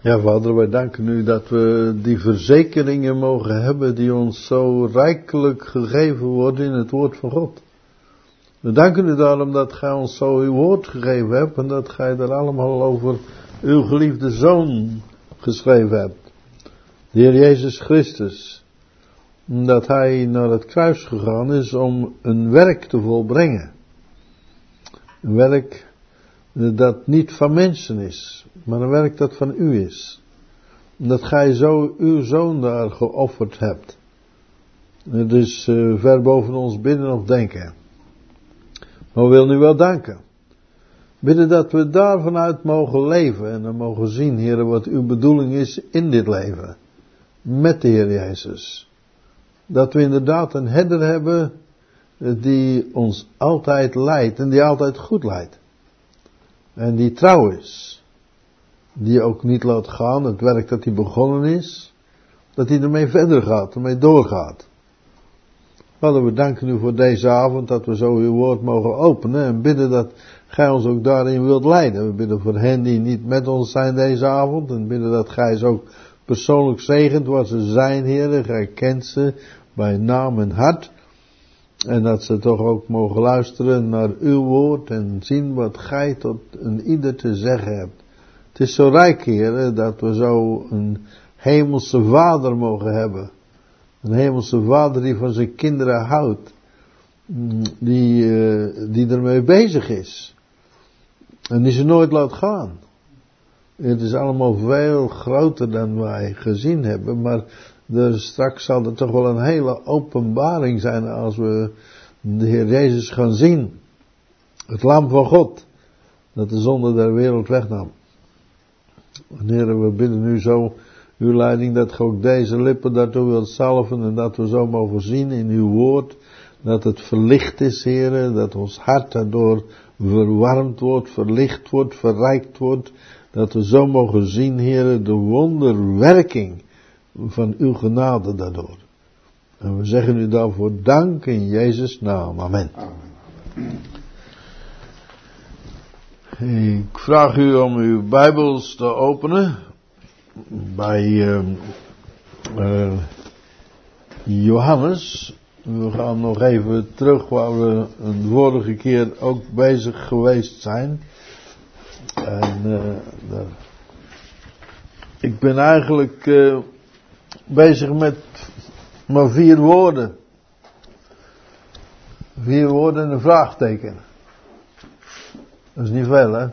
Ja, Vader, wij danken u dat we die verzekeringen mogen hebben die ons zo rijkelijk gegeven worden in het woord van God. We danken u daarom dat gij ons zo uw woord gegeven hebt en dat gij er allemaal over uw geliefde Zoon geschreven hebt. De Heer Jezus Christus. Dat hij naar het kruis gegaan is om een werk te volbrengen. Een werk dat niet van mensen is, maar een werk dat van u is. Dat gij zo uw Zoon daar geofferd hebt. Het is ver boven ons bidden of denken. Maar we willen u wel danken. Bidden dat we daar vanuit mogen leven en dan mogen zien, Heer, wat uw bedoeling is in dit leven. Met de Heer Jezus. Dat we inderdaad een herder hebben die ons altijd leidt en die altijd goed leidt. En die trouw is. Die ook niet laat gaan, het werk dat hij begonnen is, dat hij ermee verder gaat, ermee doorgaat. Vader, we danken u voor deze avond, dat we zo uw woord mogen openen en bidden dat gij ons ook daarin wilt leiden. We bidden voor hen die niet met ons zijn deze avond en bidden dat gij ze ook persoonlijk zegent waar ze zijn, Heer. Gij kent ze bij naam en hart. En dat ze toch ook mogen luisteren naar uw woord en zien wat gij tot een ieder te zeggen hebt. Het is zo rijk, Heer, dat we zo een hemelse vader mogen hebben. Een hemelse vader die van zijn kinderen houdt. Die ermee bezig is. En die ze nooit laat gaan. Het is allemaal veel groter dan wij gezien hebben, maar straks zal er toch wel een hele openbaring zijn als we de Heer Jezus gaan zien. Het lam van God, dat de zonde der wereld wegnam. Heer, we bidden nu zo uw leiding dat ge ook deze lippen daartoe wilt salven en dat we zo mogen zien in uw woord. Dat het verlicht is, Heer, dat ons hart daardoor verwarmd wordt, verlicht wordt, verrijkt wordt. Dat we zo mogen zien, Heer, de wonderwerking van uw genade daardoor. En we zeggen u daarvoor dank in Jezus' naam. Amen. Ik vraag u om uw Bijbels te openen bij Johannes. We gaan nog even terug waar we een vorige keer ook bezig geweest zijn. En ik ben eigenlijk bezig met maar 4 woorden. 4 woorden en een vraagteken. Dat is niet veel, hè?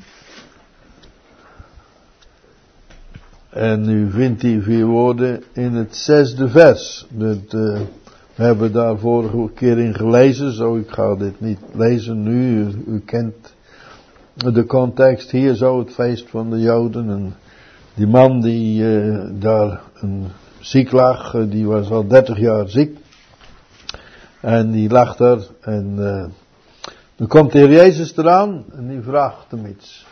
En u vindt die 4 woorden in het 6e vers. We hebben daar vorige keer in gelezen, zo ik ga dit niet lezen nu. U kent de context hier zo, het feest van de Joden. En die man die daar ziek lag, die was al 30 jaar ziek. En die lag daar en dan komt de Heer Jezus eraan en die vraagt hem iets.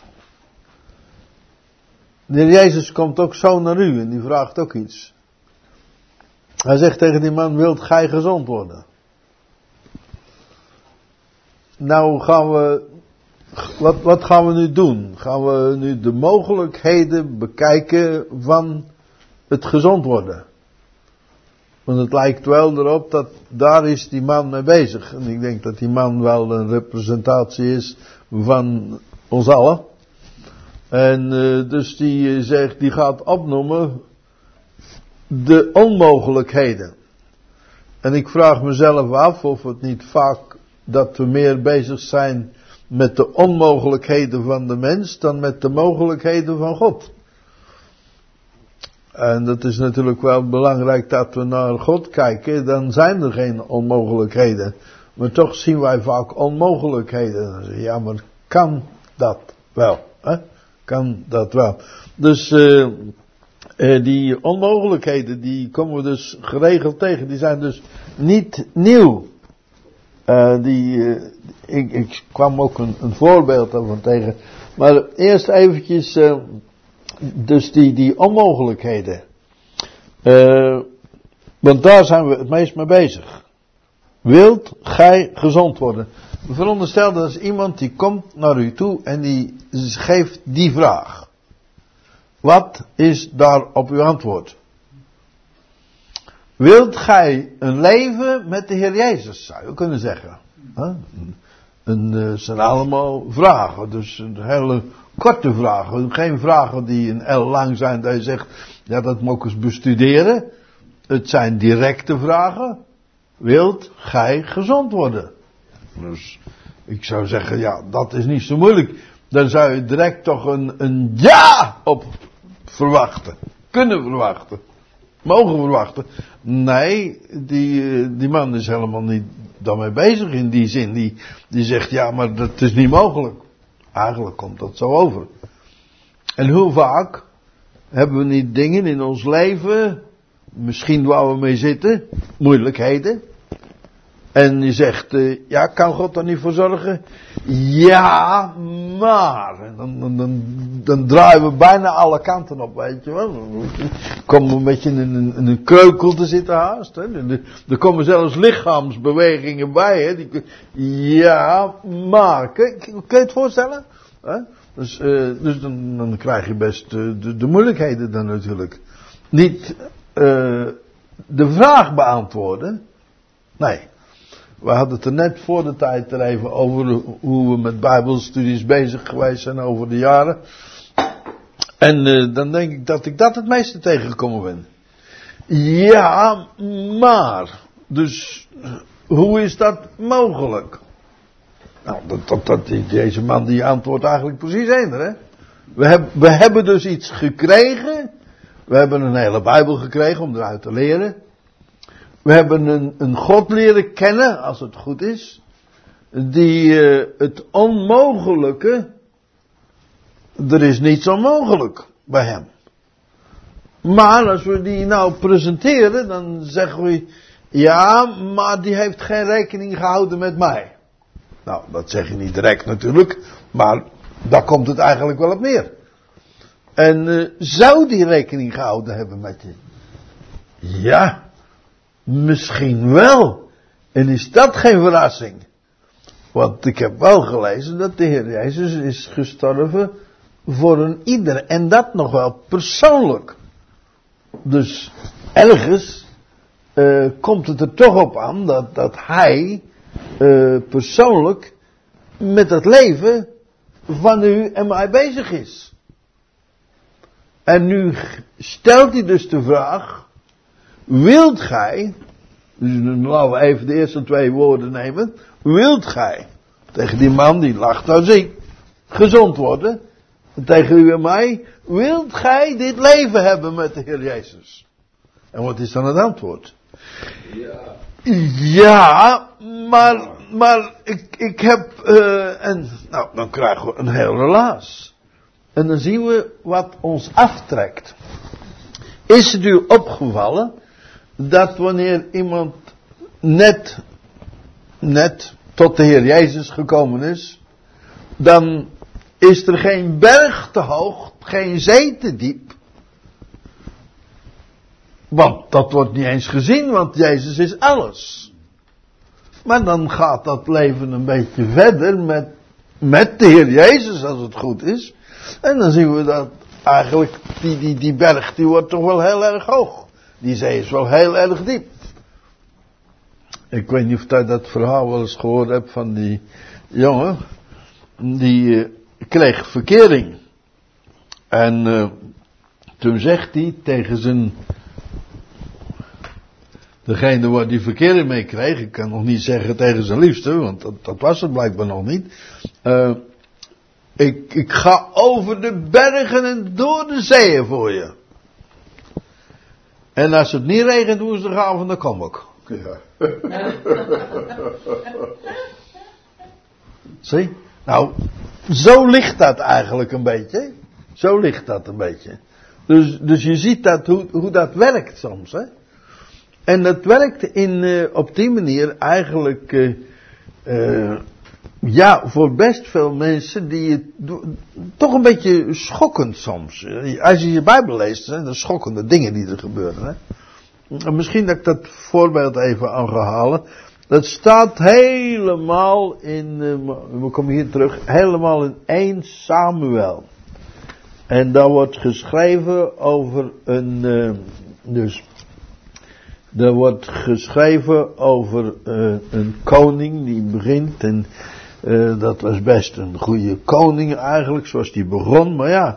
De Heer Jezus komt ook zo naar u en die vraagt ook iets. Hij zegt tegen die man, wilt gij gezond worden? Nou gaan we, wat gaan we nu doen? Gaan we nu de mogelijkheden bekijken van het gezond worden? Want het lijkt wel erop dat daar is die man mee bezig. En ik denk dat die man wel een representatie is van ons allen. En dus die zegt, die gaat opnoemen de onmogelijkheden. En ik vraag mezelf af of het niet vaak dat we meer bezig zijn met de onmogelijkheden van de mens dan met de mogelijkheden van God. En dat is natuurlijk wel belangrijk dat we naar God kijken, dan zijn er geen onmogelijkheden. Maar toch zien wij vaak onmogelijkheden. Ja, maar kan dat wel? Hè? Kan dat wel? Dus die onmogelijkheden, die komen we dus geregeld tegen. Die zijn dus niet nieuw. Ik kwam ook een voorbeeld daarvan tegen. Maar eerst eventjes, dus die onmogelijkheden. Want daar zijn we het meest mee bezig. Wilt gij gezond worden? Veronderstel dat is iemand die komt naar u toe en die geeft die vraag. Wat is daarop uw antwoord? Wilt gij een leven met de Heer Jezus, zou je kunnen zeggen. Het zijn allemaal vragen, dus een hele korte vragen. Geen vragen die een L lang zijn, dat je zegt, ja, dat moet ik eens bestuderen. Het zijn directe vragen. Wilt gij gezond worden? Dus ik zou zeggen, ja, dat is niet zo moeilijk. Dan zou je direct toch een ja op verwachten. Kunnen verwachten. Mogen verwachten. Nee, die man is helemaal niet daarmee bezig in die zin. Die zegt, ja, maar dat is niet mogelijk. Eigenlijk komt dat zo over. En hoe vaak hebben we niet dingen in ons leven, misschien waar we mee zitten, moeilijkheden. En je zegt, ja, kan God er niet voor zorgen? Ja, maar. En dan draaien we bijna alle kanten op, weet je wel. Dan komen we een beetje in een kreukel te zitten haast. Hè. Er komen zelfs lichaamsbewegingen bij. Hè. Ja, maar. Kun je het voorstellen? Hè? Dus dan krijg je best de moeilijkheden dan natuurlijk. Niet de vraag beantwoorden. Nee. We hadden het er net voor de tijd er even over hoe we met bijbelstudies bezig geweest zijn over de jaren. En dan denk ik dat het meeste tegengekomen ben. Ja, maar. Dus hoe is dat mogelijk? Nou, deze man die antwoordt eigenlijk precies eender, hè. We hebben dus iets gekregen. We hebben een hele Bijbel gekregen om eruit te leren. We hebben een God leren kennen, als het goed is, die het onmogelijke, er is niets onmogelijk bij hem. Maar als we die nou presenteren, dan zeggen we, ja, maar die heeft geen rekening gehouden met mij. Nou, dat zeg je niet direct natuurlijk, maar daar komt het eigenlijk wel op neer. En zou die rekening gehouden hebben met je? Ja. Misschien wel. En is dat geen verrassing? Want ik heb wel gelezen dat de Heer Jezus is gestorven voor een ieder. En dat nog wel persoonlijk. Dus ergens komt het er toch op aan dat hij persoonlijk met het leven van u en mij bezig is. En nu stelt hij dus de vraag: wilt gij, dus dan laten we even de eerste 2 woorden nemen. Wilt gij, tegen die man die lacht als ik, gezond worden. En tegen u en mij, wilt gij dit leven hebben met de Heer Jezus? En wat is dan het antwoord? Ja. Ja, maar ik heb, en nou, dan krijgen we een heel relaas. En dan zien we wat ons aftrekt. Is het u opgevallen dat wanneer iemand net tot de Heer Jezus gekomen is, dan is er geen berg te hoog, geen zee te diep. Want dat wordt niet eens gezien, want Jezus is alles. Maar dan gaat dat leven een beetje verder met de Heer Jezus, als het goed is. En dan zien we dat eigenlijk die berg, die wordt toch wel heel erg hoog. Die zee is wel heel erg diep. Ik weet niet of je dat verhaal wel eens gehoord hebt van die jongen. Die kreeg verkering. En toen zegt hij tegen degene waar die verkering mee kreeg. Ik kan nog niet zeggen tegen zijn liefste, want dat was het blijkbaar nog niet. Ik ga over de bergen en door de zeeën voor je. En als het niet regent woensdagavond, dan kom ik. Ja. Zie? Nou, zo ligt dat eigenlijk een beetje. Zo ligt dat een beetje. Dus je ziet dat, hoe dat werkt soms, hè. En dat werkt op die manier eigenlijk, ja, voor best veel mensen die het toch een beetje schokkend soms. Als je je Bijbel leest, zijn er schokkende dingen die er gebeuren, hè. En misschien dat ik dat voorbeeld even aan ga halen. Dat staat helemaal in, we komen hier terug, helemaal in 1 Samuel. En daar wordt geschreven over er wordt geschreven over een koning die begint. En dat was best een goede koning eigenlijk, zoals die begon. Maar ja,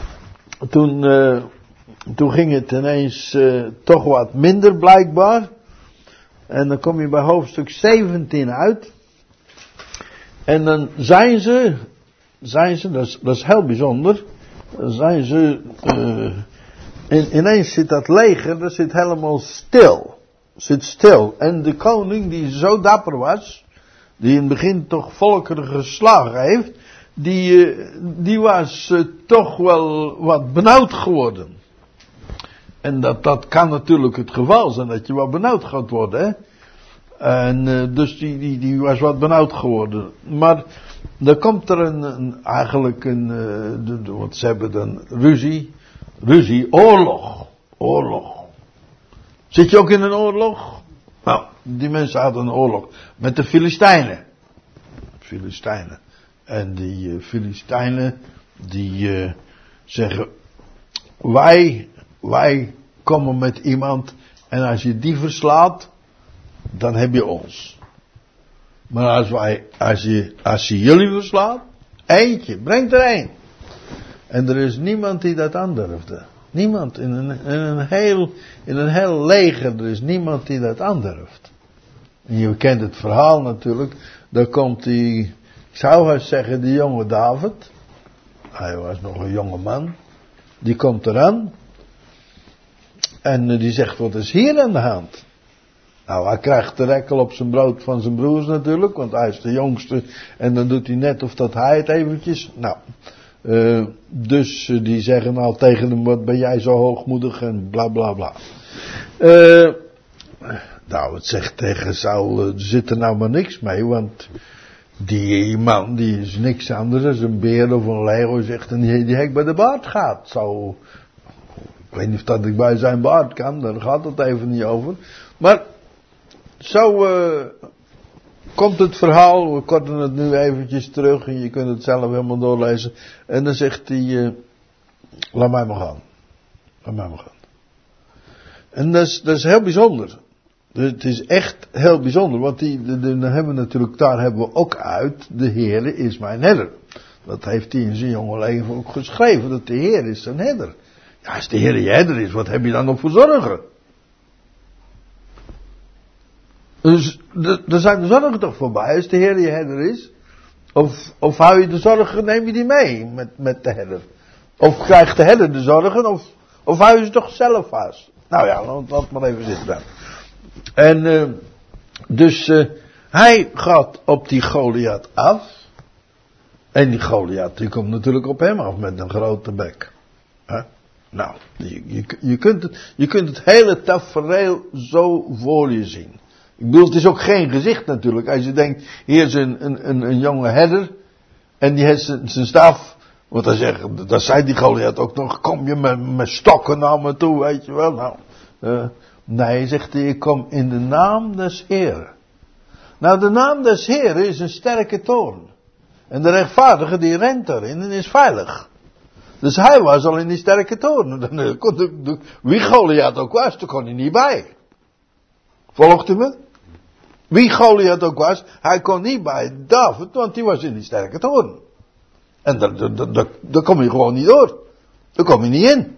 toen ging het ineens toch wat minder blijkbaar. En dan kom je bij hoofdstuk 17 uit. En dan zijn ze, dat is heel bijzonder. Dan zijn ze, ineens zit dat leger, dat zit helemaal stil. Zit stil. En de koning die zo dapper was, die in het begin toch volkeren geslagen heeft, die was toch wel wat benauwd geworden. En dat kan natuurlijk het geval zijn, dat je wat benauwd gaat worden, hè. En dus die was wat benauwd geworden. Maar dan komt er want ze hebben dan oorlog. Zit je ook in een oorlog? Nou, die mensen hadden een oorlog met de Filistijnen. En die Filistijnen, die zeggen, wij komen met iemand en als je die verslaat, dan heb je ons. Maar als je jullie verslaat, eentje, brengt er één. En er is niemand die dat aandurfde. Niemand in een heel leger, er is niemand die dat aandurft. En je kent het verhaal natuurlijk. Daar komt ik zou haast zeggen, die jonge David. Hij was nog een jonge man. Die komt eraan. En die zegt, wat is hier aan de hand? Nou, hij krijgt de rekkel op zijn brood van zijn broers natuurlijk, want hij is de jongste. En dan doet hij net of dat hij het eventjes. Nou, dus die zeggen al tegen hem, wat ben jij zo hoogmoedig en bla bla bla. Nou, het zegt tegen Saul, er zit er nou maar niks mee, want die man die is niks anders dan een beer of een leeuw, zegt, en die hek bij de baard gaat. Zo, ik weet niet of dat ik bij zijn baard kan, daar gaat het even niet over. Maar zo komt het verhaal, we korten het nu eventjes terug en je kunt het zelf helemaal doorlezen. En dan zegt hij, laat mij maar gaan. En dat is heel bijzonder. Het is echt heel bijzonder, want daar hebben we ook uit, de Heere is mijn herder. Dat heeft hij in zijn jonge leven ook geschreven, dat de Heer is zijn herder. Ja, als de Heer je herder is, wat heb je dan nog voor zorgen? Dus er zijn de zorgen toch voorbij, als de Heer je herder is. Of hou je de zorgen, neem je die mee met de herder. Of krijgt de herder de zorgen, of hou je ze toch zelf vast. Nou ja, laat maar even zitten dan. En dus hij gaat op die Goliath af. En die Goliath die komt natuurlijk op hem af met een grote bek. Nou, je kunt het hele tafereel zo voor je zien. Ik bedoel, het is ook geen gezicht natuurlijk. Als je denkt, hier is een jonge herder. En die heeft zijn staf. Want dan zei die Goliath ook nog, kom je met stokken naar me toe, weet je wel. Nou, nee, zegt hij, ik kom in de naam des Heeren. Nou, de naam des Heeren is een sterke toorn. En de rechtvaardige die rent erin en is veilig. Dus hij was al in die sterke toorn. Wie Goliath ook was, daar kon hij niet bij. Volgt u me? Wie Goliath ook was, hij kon niet bij David, want die was in die sterke toorn. En daar kom je gewoon niet door. Daar kom je niet in.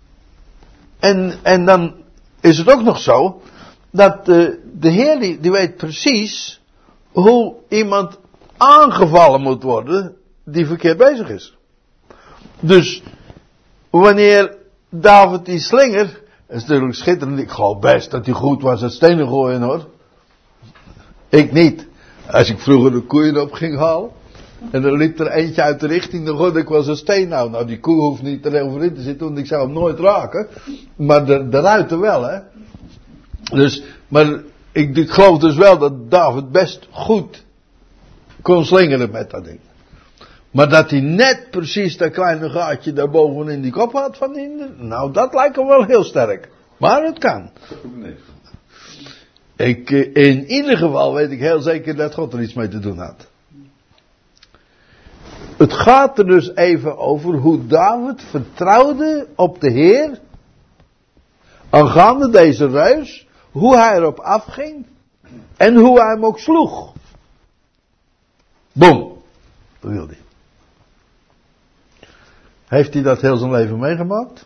En dan is het ook nog zo, dat de Heer die weet precies hoe iemand aangevallen moet worden die verkeerd bezig is. Dus wanneer David die slinger, dat is natuurlijk schitterend, ik geloof best dat hij goed was uit stenen gooien hoor. Ik niet. Als ik vroeger de koeien op ging halen en er liep er eentje uit de richting, dan gooide ik wel zo'n steen. Nou, die koe hoeft niet er overin te zitten, want ik zou hem nooit raken. Maar de ruiter wel, hè. Dus, maar ik geloof dus wel dat David best goed kon slingeren met dat ding. Maar dat hij net precies dat kleine gaatje daarboven in die kop had van die, nou dat lijkt hem wel heel sterk. Maar het kan. In ieder geval weet ik heel zeker dat God er iets mee te doen had. Het gaat er dus even over hoe David vertrouwde op de Heer. Aangaande deze reus. Hoe hij erop afging. En hoe hij hem ook sloeg. Boom. Dat wil hij. Heeft hij dat heel zijn leven meegemaakt?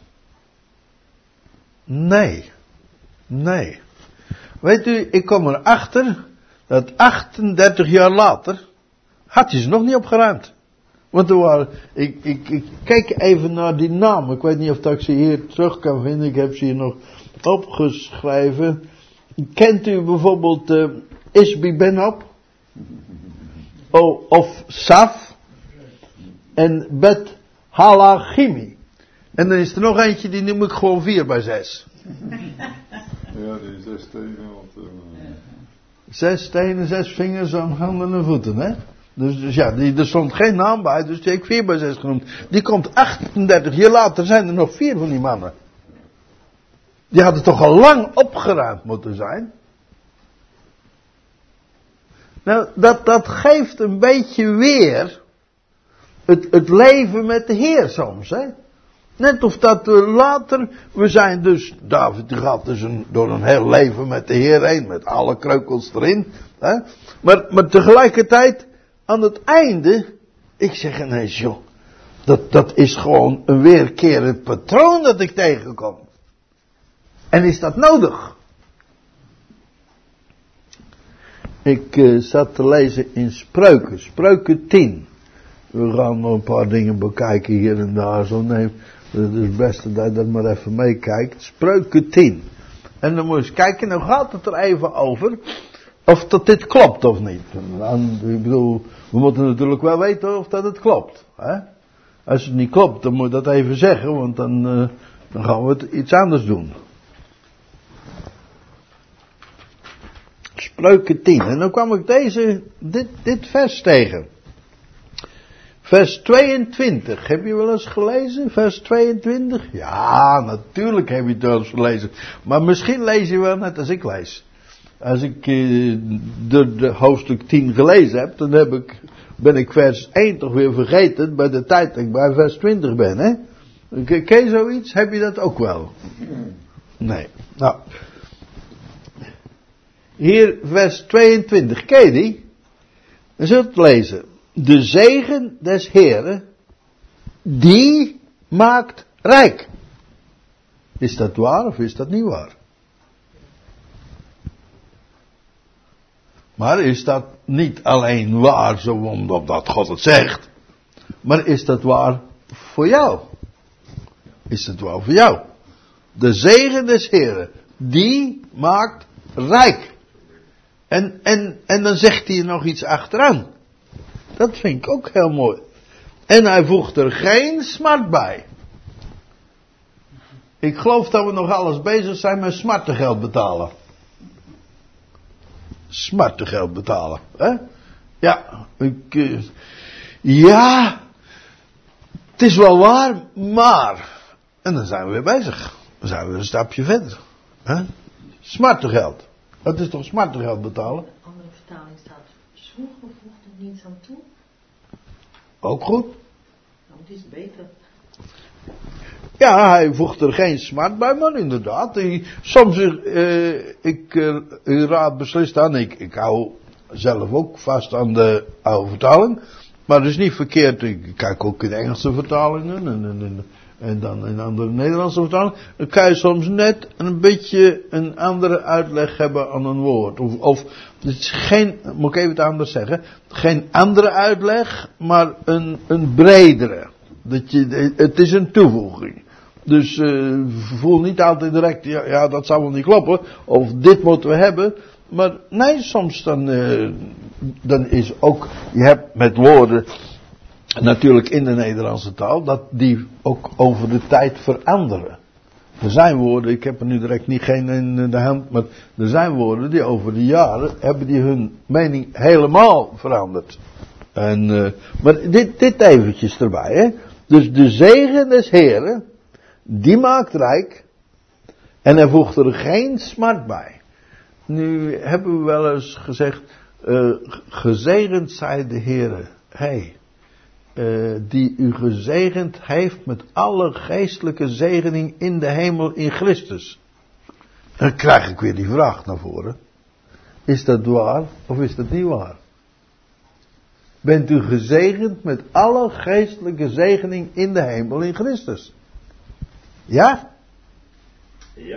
Nee. Nee. Weet u, ik kom erachter dat 38 jaar later had hij ze nog niet opgeruimd. Want er waren, ik kijk even naar die namen. Ik weet niet of dat ik ze hier terug kan vinden. Ik heb ze hier nog opgeschreven. Kent u bijvoorbeeld Isbi Benhop? Of Saf? En Bet Halachimi. En dan is er nog eentje, die noem ik gewoon 4 bij 6. Ja, die 6 stenen. 6 stenen, 6 vingers aan handen en voeten, hè? Dus ja, er stond geen naam bij, dus die heb ik 4 bij 6 genoemd. Die komt 38 jaar later, zijn er nog 4 van die mannen. Die hadden toch al lang opgeruimd moeten zijn. Nou, dat geeft een beetje weer het leven met de Heer soms, hè. Net of dat we later, we zijn dus, David die gaat dus door een heel leven met de Heer heen, met alle kreukels erin. Hè? Maar tegelijkertijd, aan het einde, ik zeg ineens, joh, dat is gewoon een weerkerend patroon dat ik tegenkom. En is dat nodig? Ik zat te lezen in Spreuken 10. We gaan nog een paar dingen bekijken hier en daar. Zo nee, het is het beste dat je dat maar even meekijkt. Spreuken 10. En dan moet je eens kijken, nou gaat het er even over of dat dit klopt of niet. Ik bedoel, we moeten natuurlijk wel weten of dat het klopt. Hè? Als het niet klopt, dan moet je dat even zeggen, want dan gaan we het iets anders doen. Spreuken 10. En dan kwam ik dit vers tegen. Vers 22. Heb je wel eens gelezen? Vers 22? Ja, natuurlijk heb je het wel eens gelezen. Maar misschien lees je wel net als ik lees. Als ik de hoofdstuk 10 gelezen heb, dan ben ik vers 1 toch weer vergeten bij de tijd dat ik bij vers 20 ben, hè? Ken je zoiets? Heb je dat ook wel? Nee. Nou. Hier vers 22. Ken je die? Dan zult het lezen. De zegen des Heeren, die maakt rijk. Is dat waar of is dat niet waar? Maar is dat niet alleen waar zo omdat God het zegt, maar is dat waar voor jou? Is dat waar voor jou? De zegen des Heeren, die maakt rijk. En dan zegt hij er nog iets achteraan. Dat vind ik ook heel mooi. En hij voegt er geen smart bij. Ik geloof dat we nog alles bezig zijn met smartengeld betalen. Smartengeld betalen. Hè? Ja, ja, het is wel waar, maar. En dan zijn we weer bezig. Dan zijn we een stapje verder. Hè? Smartengeld. Dat is toch smartengeld betalen? De andere vertaling staat, zwoegen voegt er niets aan toe. Ook goed. Nou, het is beter. Ja, hij voegt er geen smart bij, maar inderdaad. Soms, u raadt beslist aan, ik hou zelf ook vast aan de oude vertaling. Maar het is niet verkeerd, ik kijk ook in Engelse vertalingen en dan in andere Nederlandse vertalingen. Dan kan je soms net een beetje een andere uitleg hebben aan een woord. Of het is geen, moet ik even het anders zeggen, geen andere uitleg, maar een bredere. Het is een toevoeging. Dus voel niet altijd direct, ja dat zou wel niet kloppen, of dit moeten we hebben. Maar nee, soms dan is ook, je hebt met woorden, natuurlijk in de Nederlandse taal, dat die ook over de tijd veranderen. Er zijn woorden, ik heb er nu direct geen in de hand, maar er zijn woorden die over de jaren, hebben die hun mening helemaal veranderd. Maar dit eventjes erbij, hè. Dus de zegen des Heeren, die maakt rijk, en hij voegt er geen smart bij. Nu hebben we wel eens gezegd, gezegend zij de Heere. Hey, die u gezegend heeft met alle geestelijke zegening in de hemel in Christus. Dan krijg ik weer die vraag naar voren. Is dat waar of is dat niet waar? Bent u gezegend met alle geestelijke zegening in de hemel in Christus? Ja? Ja.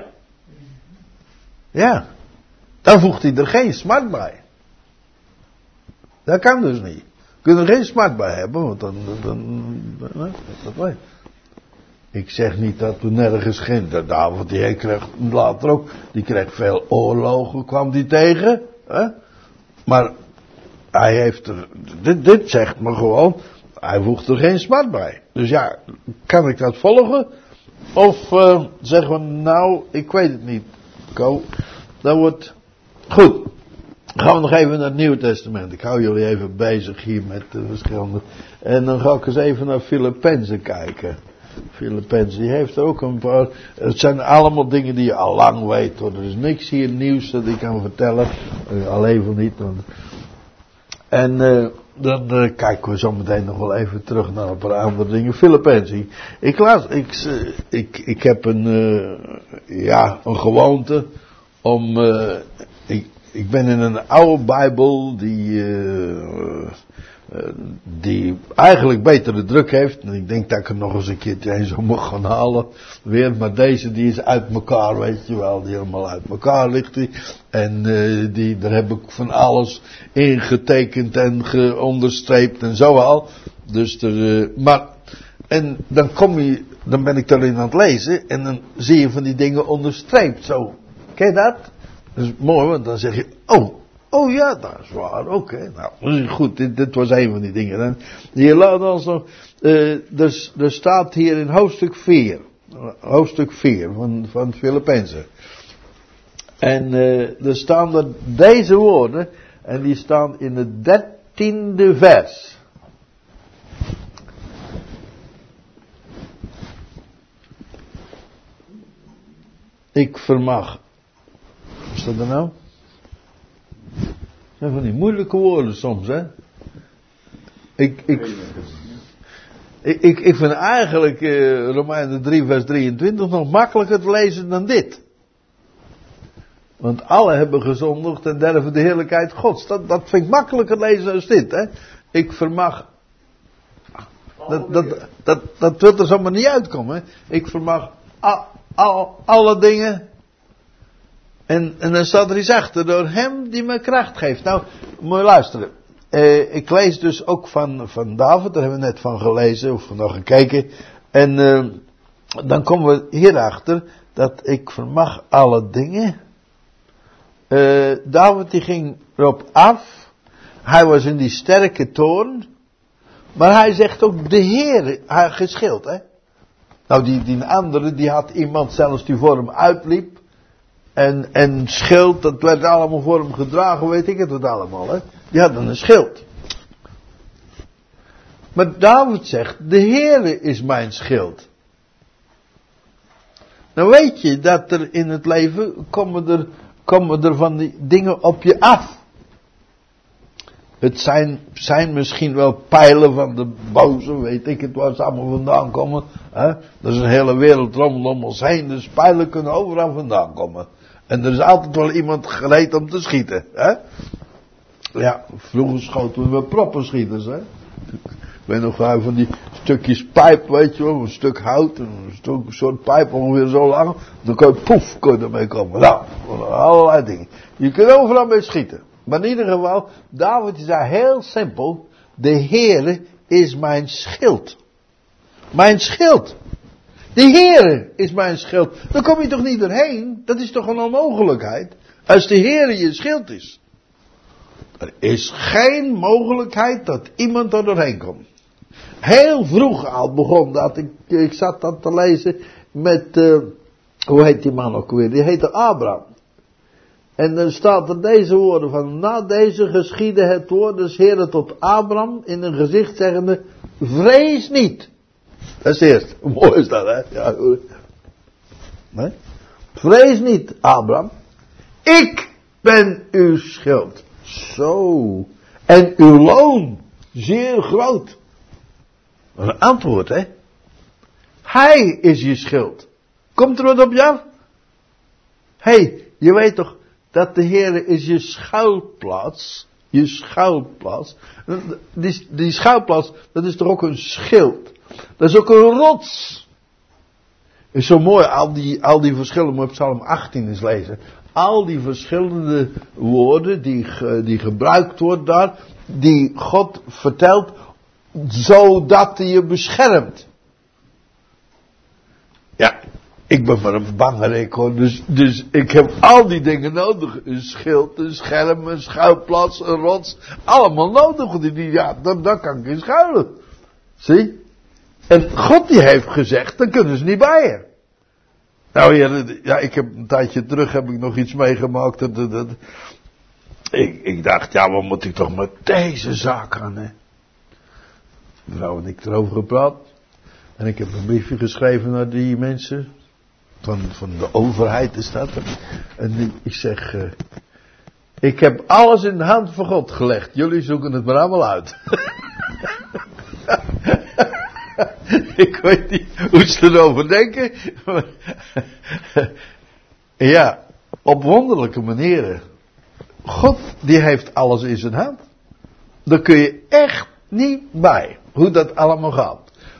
Ja. Dan voegt hij er geen smart bij. Dat kan dus niet. Je kunt er geen smart bij hebben, want dan dat weet. Ik zeg niet dat we nergens geen, dat David die kreeg later ook, die kreeg veel oorlogen, kwam die tegen, hè? Maar hij heeft er, dit zegt me gewoon, hij voegt er geen smart bij. Dus ja, kan ik dat volgen? Of zeggen we, nou, ik weet het niet. Dat wordt goed. Gaan we nog even naar het Nieuwe Testament. Ik hou jullie even bezig hier met verschillende. En dan ga ik eens even naar Filippenzen kijken. Filippenzen, die heeft ook een paar. Het zijn allemaal dingen die je al lang weet hoor. Er is niks hier nieuws dat ik kan vertellen. Al even niet. En dan kijken we zo meteen nog wel even terug naar een paar andere dingen. Filippenzen. Ik heb een gewoonte om. Ik ben in een oude Bijbel die eigenlijk betere druk heeft. En ik denk dat ik er nog eens een keertje een zo moet gaan halen. Weer, maar deze die is uit elkaar, weet je wel. Die helemaal uit elkaar ligt die. En daar heb ik van alles ingetekend en geonderstreept en zo al. Dus en dan ben ik daarin aan het lezen. En dan zie je van die dingen onderstreept zo. Ken je dat? Dat is mooi, want dan zeg je, oh ja, dat is waar, oké. Nou, goed, dit was een van die dingen. En je laat ons nog, dus er staat hier in hoofdstuk 4 van Filippenzen. En er staan er deze woorden, en die staan in het 13e vers. Ik vermag. Wat is dat er nou? Dat zijn van die moeilijke woorden soms, hè? Ik vind eigenlijk Romeinen 3 vers 23 nog makkelijker te lezen dan dit. Want alle hebben gezondigd en derven de heerlijkheid Gods. Dat vind ik makkelijker lezen dan dit, hè? Ik vermag. Dat wil er zomaar niet uitkomen, hè? Ik vermag alle dingen. En dan staat er iets achter, door hem die me kracht geeft. Nou, moet je luisteren. Ik lees dus ook van David, daar hebben we net van gelezen, of van nog gekeken. En dan komen we hierachter, dat ik vermag alle dingen. David die ging erop af. Hij was in die sterke toorn. Maar hij zegt ook, de Heere, hij geschild, hè. Nou, die andere, die had iemand zelfs die voor hem uitliep. En schild, dat werd allemaal voor hem gedragen, weet ik het wat allemaal, hè. Die hadden een schild. Maar David zegt, de Heere is mijn schild. Nou weet je dat er in het leven komen er van die dingen op je af. Het zijn misschien wel pijlen van de boze, weet ik het waar ze allemaal vandaan komen. Hè? Er is een hele wereld rondom ons heen, dus pijlen kunnen overal vandaan komen. En er is altijd wel iemand gereed om te schieten. Hè? Ja, vroeger schoten we met proppenschieters. Hè? Ik weet nog van die stukjes pijp, weet je wel, een stuk hout, een soort pijp ongeveer zo lang. Dan kun je ermee komen. Nou, allerlei dingen. Je kunt overal mee schieten. Maar in ieder geval, David zei heel simpel, de Heere is mijn schild. Mijn schild. De Heere is mijn schild. Daar kom je toch niet doorheen? Dat is toch een onmogelijkheid? Als de Heere je schild is. Er is geen mogelijkheid dat iemand er doorheen komt. Heel vroeg al begon dat. Ik zat dat te lezen met, hoe heet die man ook weer? Die heette Abraham. En dan staat er deze woorden van, na deze geschiedde het woord des Heeren tot Abraham in een gezicht zeggende, vrees niet. Dat is eerst. Hoe mooi is dat, hè? Ja, nee? Vrees niet, Abraham. Ik ben uw schild. Zo. En uw loon, zeer groot. Een antwoord, hè? Hij is je schild. Komt er wat op je af? Je weet toch dat de Heer is je schuilplaats. Je schuilplaats. Die schuilplaats, dat is toch ook een schild. Dat is ook een rots. Is zo mooi, al die verschillen, moet Psalm 18 eens lezen. Al die verschillende woorden die gebruikt worden daar, die God vertelt, zodat hij je beschermt. Ja, ik ben maar een bangerik hoor, dus ik heb al die dingen nodig. Een schild, een scherm, een schuilplaats, een rots, allemaal nodig. Daar kan ik in schuilen. Zie? En God die heeft gezegd, dan kunnen ze niet bij je. Nou ja, ik heb een tijdje terug nog iets meegemaakt. Ik dacht, ja, wat moet ik toch met deze zaak aan, hè? Mevrouw en ik erover gepraat. En ik heb een briefje geschreven naar die mensen. Van de overheid is dat. En ik zeg, ik heb alles in de hand van God gelegd. Jullie zoeken het maar allemaal uit. Ik weet niet hoe ze erover denken. Ja, op wonderlijke manieren. God die heeft alles in zijn hand. Daar kun je echt niet bij. Hoe dat allemaal gaat.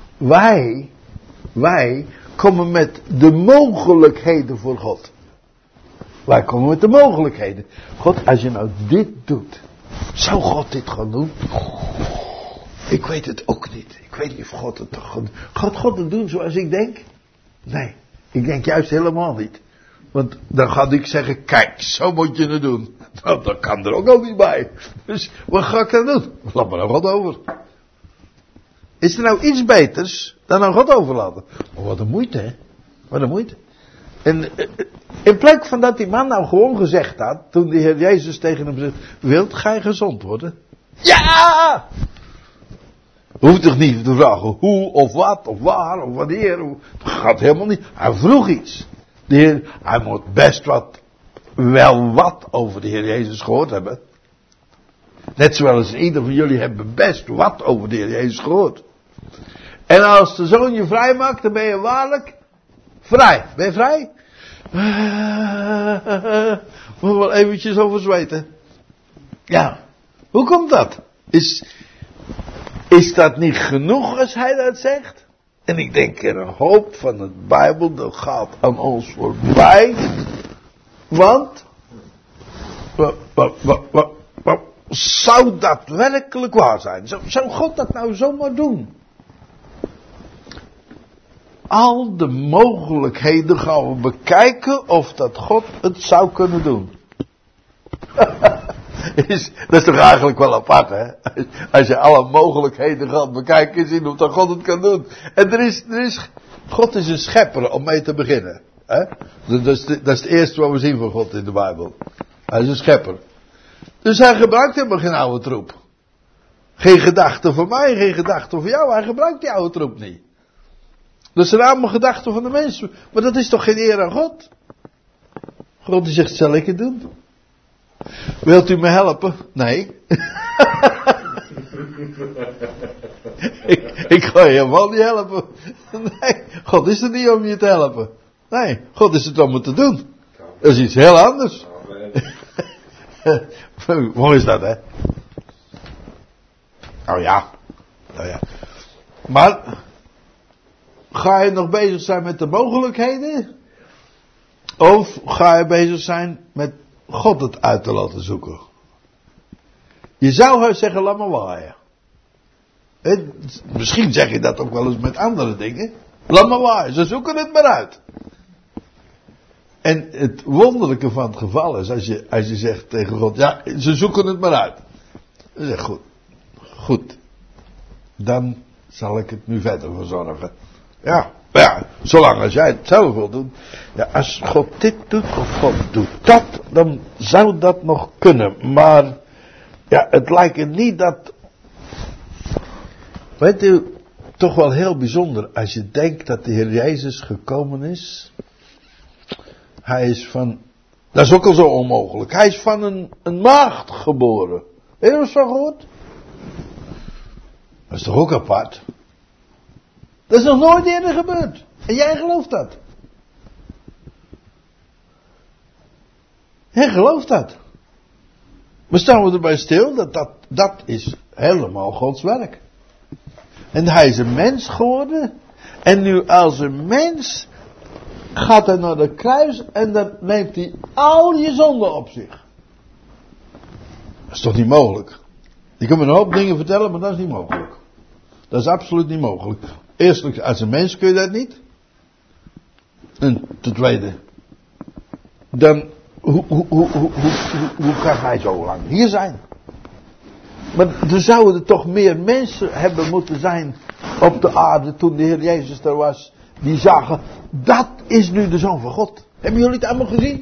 Wij komen met de mogelijkheden voor God. Wij komen met de mogelijkheden. God, als je nou dit doet. Zou God dit gaan doen? Ik weet het ook niet. Ik weet niet of God het toch gaat. Gaat God het doen zoals ik denk? Nee, ik denk juist helemaal niet. Want dan ga ik zeggen, kijk, zo moet je het doen. Nou, dat kan er ook al niet bij. Dus wat ga ik dan doen? Laat maar aan God over. Is er nou iets beters dan aan God overlaten? Maar wat een moeite, hè? Wat een moeite. En in plek van dat die man nou gewoon gezegd had, toen de Heer Jezus tegen hem zei, wilt gij gezond worden? Ja! Hoeft toch niet te vragen hoe of wat of waar of wanneer. Dat gaat helemaal niet. Hij vroeg iets. De Heer, hij moet best wel wat over de Heer Jezus gehoord hebben. Net zoals ieder van jullie hebben best wat over de Heer Jezus gehoord. En als de Zoon je vrij maakt, dan ben je waarlijk vrij. Ben je vrij? Moet wel eventjes over zweten. Ja. Hoe komt dat? Is dat niet genoeg als hij dat zegt? En ik denk er een hoop van het Bijbel, dat gaat aan ons voorbij. Want, zou dat werkelijk waar zijn? Zou God dat nou zomaar doen? Al de mogelijkheden gaan we bekijken of dat God het zou kunnen doen. Dat is toch eigenlijk wel apart, hè? Als je alle mogelijkheden gaat bekijken en zien of dat God het kan doen. En God is een schepper om mee te beginnen. Hè? Dat is het eerste wat we zien van God in de Bijbel. Hij is een schepper. Dus hij gebruikt helemaal geen oude troep. Geen gedachten voor mij, geen gedachten voor jou. Hij gebruikt die oude troep niet. Dat zijn allemaal gedachten van de mensen. Maar dat is toch geen eer aan God? God die zegt, zal ik het doen? Wilt u me helpen? Nee. ik ga je helemaal niet helpen. Nee, God is er niet om je te helpen. Nee, God is het om het te doen. Dat is iets heel anders. Mooi is dat, hè? Nou ja. Maar, ga je nog bezig zijn met de mogelijkheden? Of ga je bezig zijn met God het uit te laten zoeken? Je zou zeggen, laat maar waaien. Misschien zeg je dat ook wel eens met andere dingen. Laat maar waaien, ze zoeken het maar uit. En het wonderlijke van het geval is, als je zegt tegen God, ja, ze zoeken het maar uit. Dan zeg goed. Goed. Dan zal ik het nu verder verzorgen. Ja, zolang als jij het zelf wil doen. Ja, als God dit doet of God doet dat, dan zou dat nog kunnen. Maar, ja, het lijkt er niet dat. Weet u, toch wel heel bijzonder als je denkt dat de Heer Jezus gekomen is. Hij is van, dat is ook al zo onmogelijk. Hij is van een maagd geboren. Heb je dat zo gehoord? Dat is toch ook apart? Dat is nog nooit eerder gebeurd. En jij gelooft dat. Jij gelooft dat. Maar staan we erbij stil dat is helemaal Gods werk. En hij is een mens geworden. En nu als een mens gaat hij naar de kruis en dan neemt hij al je zonden op zich. Dat is toch niet mogelijk? Je kunt me een hoop dingen vertellen, maar dat is niet mogelijk. Dat is absoluut niet mogelijk. Eerstelijk, als een mens kun je dat niet. En ten tweede, dan, hoe kan hij zo lang hier zijn? Maar er zouden er toch meer mensen hebben moeten zijn op de aarde toen de Heer Jezus er was. Die zagen, dat is nu de Zoon van God. Hebben jullie het allemaal gezien?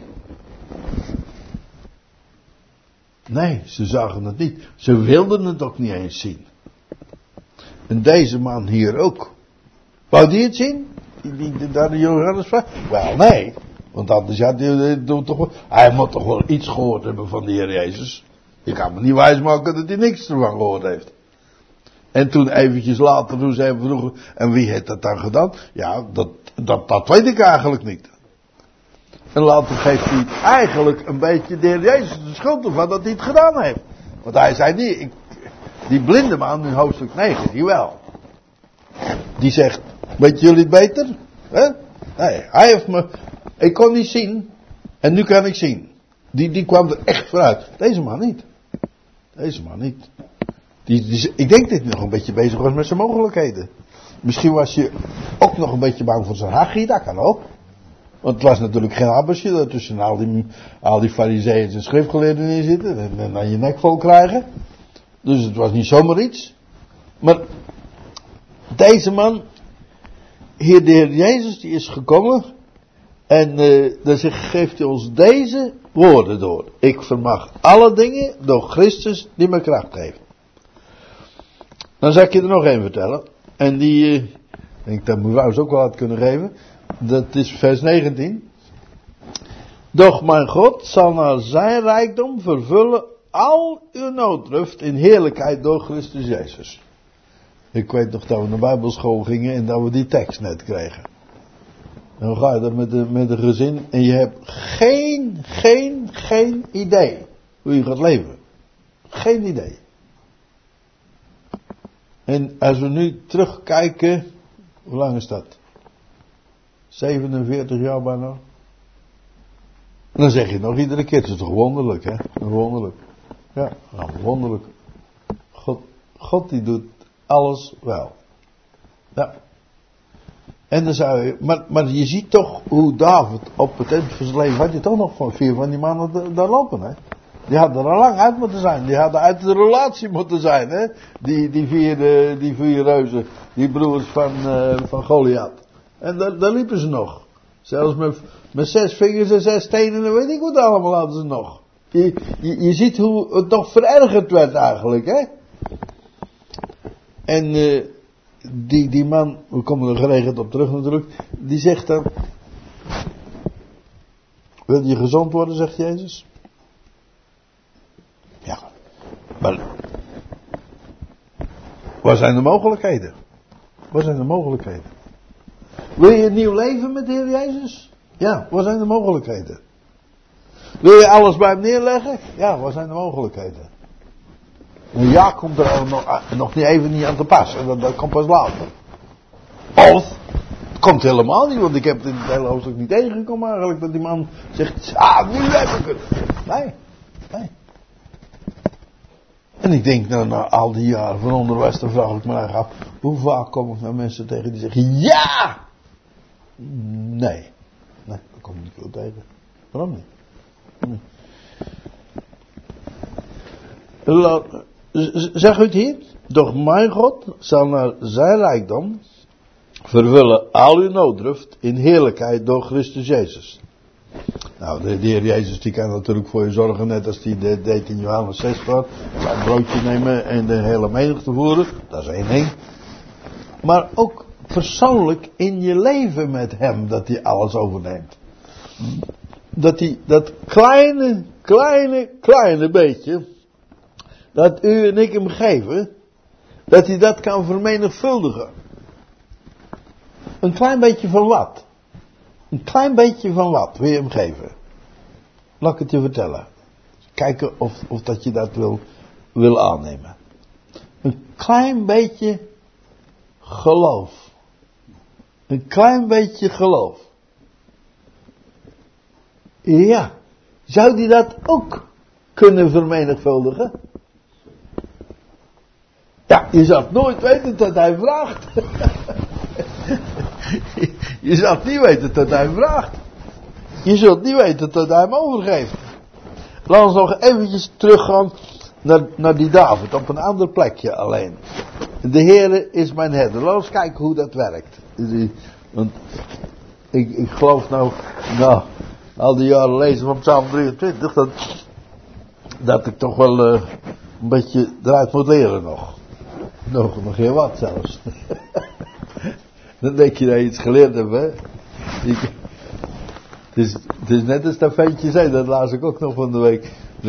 Nee, ze zagen het niet. Ze wilden het ook niet eens zien. En deze man hier ook. Wou die het zien? Daar de Johannes vraagt? Wel, nee. Want anders had hij moet toch wel iets gehoord hebben van de Heer Jezus. Je kan me niet wijsmaken dat hij niks ervan gehoord heeft. En toen eventjes later, toen ze even vroegen, en wie heeft dat dan gedaan? Ja, dat weet ik eigenlijk niet. En later geeft hij eigenlijk een beetje de Heer Jezus de schuld ervan dat hij het gedaan heeft. Want hij zei niet, die blinde man in hoofdstuk 9, die wel. Die zegt, weet jullie het beter? Hè? Nee, hij heeft me, ik kon niet zien, en nu kan ik zien. Die kwam er echt vooruit. Deze man niet. Deze man niet. Ik denk dat hij nog een beetje bezig was met zijn mogelijkheden. Misschien was je ook nog een beetje bang voor zijn hachie, dat kan ook. Want het was natuurlijk geen abbasje dat tussen al die farizeeën en schriftgeleerden in zitten en dan je nek vol krijgen. Dus het was niet zomaar iets. Maar deze man, de Heer Jezus, die is gekomen en dan geeft hij ons deze woorden door. Ik vermag alle dingen door Christus die me kracht geeft. Dan zal ik je er nog één vertellen. En die, ik denk dat mevrouw ze ook wel had kunnen geven. Dat is vers 19. Doch mijn God zal naar zijn rijkdom vervullen al uw nooddruft in heerlijkheid door Christus Jezus. Ik weet nog dat we naar Bijbelschool gingen en dat we die tekst net kregen. Dan ga je er met een gezin en je hebt geen idee hoe je gaat leven. Geen idee. En als we nu terugkijken, hoe lang is dat? 47 jaar bijna. En dan zeg je nog iedere keer, het is toch wonderlijk, hè? Wonderlijk. Ja, nou, wonderlijk. God die doet alles wel. Ja. En dan zou je, maar je ziet toch hoe David op het eind van zijn leven had je toch nog 4 van die mannen daar lopen, hè? Die hadden er al lang uit moeten zijn. Die hadden uit de relatie moeten zijn, hè? Die vier reuzen, die broers van Goliath. En daar liepen ze nog. Zelfs met 6 vingers en 6 tenen en weet ik wat allemaal hadden ze nog. Je ziet hoe het nog verergerd werd eigenlijk, hè? En die man, we komen er geregeld op terug natuurlijk, die zegt dan, wil je gezond worden, zegt Jezus? Ja, maar waar zijn de mogelijkheden? Waar zijn de mogelijkheden? Wil je een nieuw leven met de Heer Jezus? Ja, waar zijn de mogelijkheden? Wil je alles bij hem neerleggen? Ja, waar zijn de mogelijkheden? Een ja komt er nog niet aan te pas. En dat komt pas later. Of, het komt helemaal niet, want ik heb het in het hele hoofdstuk niet tegengekomen eigenlijk, dat die man zegt, nu heb ik het. Nee. En ik denk, na al die jaren van onderwijs, dan vraag ik me af, hoe vaak kom ik naar mensen tegen die zeggen, ja! Nee, daar kom ik niet veel tegen. Waarom niet? Nee. Zeg u het hier? Doch mijn God zal naar zijn rijkdom vervullen al uw nooddruft in heerlijkheid door Christus Jezus. Nou, de Heer Jezus die kan natuurlijk voor je zorgen, net als die deed in Johannes 6 voor. Een broodje nemen en de hele menigte voeren. Dat is één ding. Maar ook persoonlijk in je leven met hem, dat hij alles overneemt. Dat hij dat kleine beetje, dat u en ik hem geven, dat hij dat kan vermenigvuldigen. Een klein beetje van wat? Een klein beetje van wat wil je hem geven? Laat ik het je vertellen. Kijken of dat je dat wil aannemen. Een klein beetje geloof. Een klein beetje geloof. Ja. Zou die dat ook kunnen vermenigvuldigen? Ja, je zou het nooit weten tot hij vraagt. Je zou het niet weten tot hij vraagt. Je zult niet weten tot hij hem overgeeft. Laten we nog eventjes teruggaan naar die David, op een ander plekje alleen. De Heere is mijn herder. Laten we eens kijken hoe dat werkt. Want ik geloof nou, al die jaren lezen van Psalm 23, dat ik toch wel een beetje eruit moet leren nog. Nog heel wat zelfs. Dan denk je dat je iets geleerd hebt, hè. Het is net als dat ventje zei, dat las ik ook nog van de week.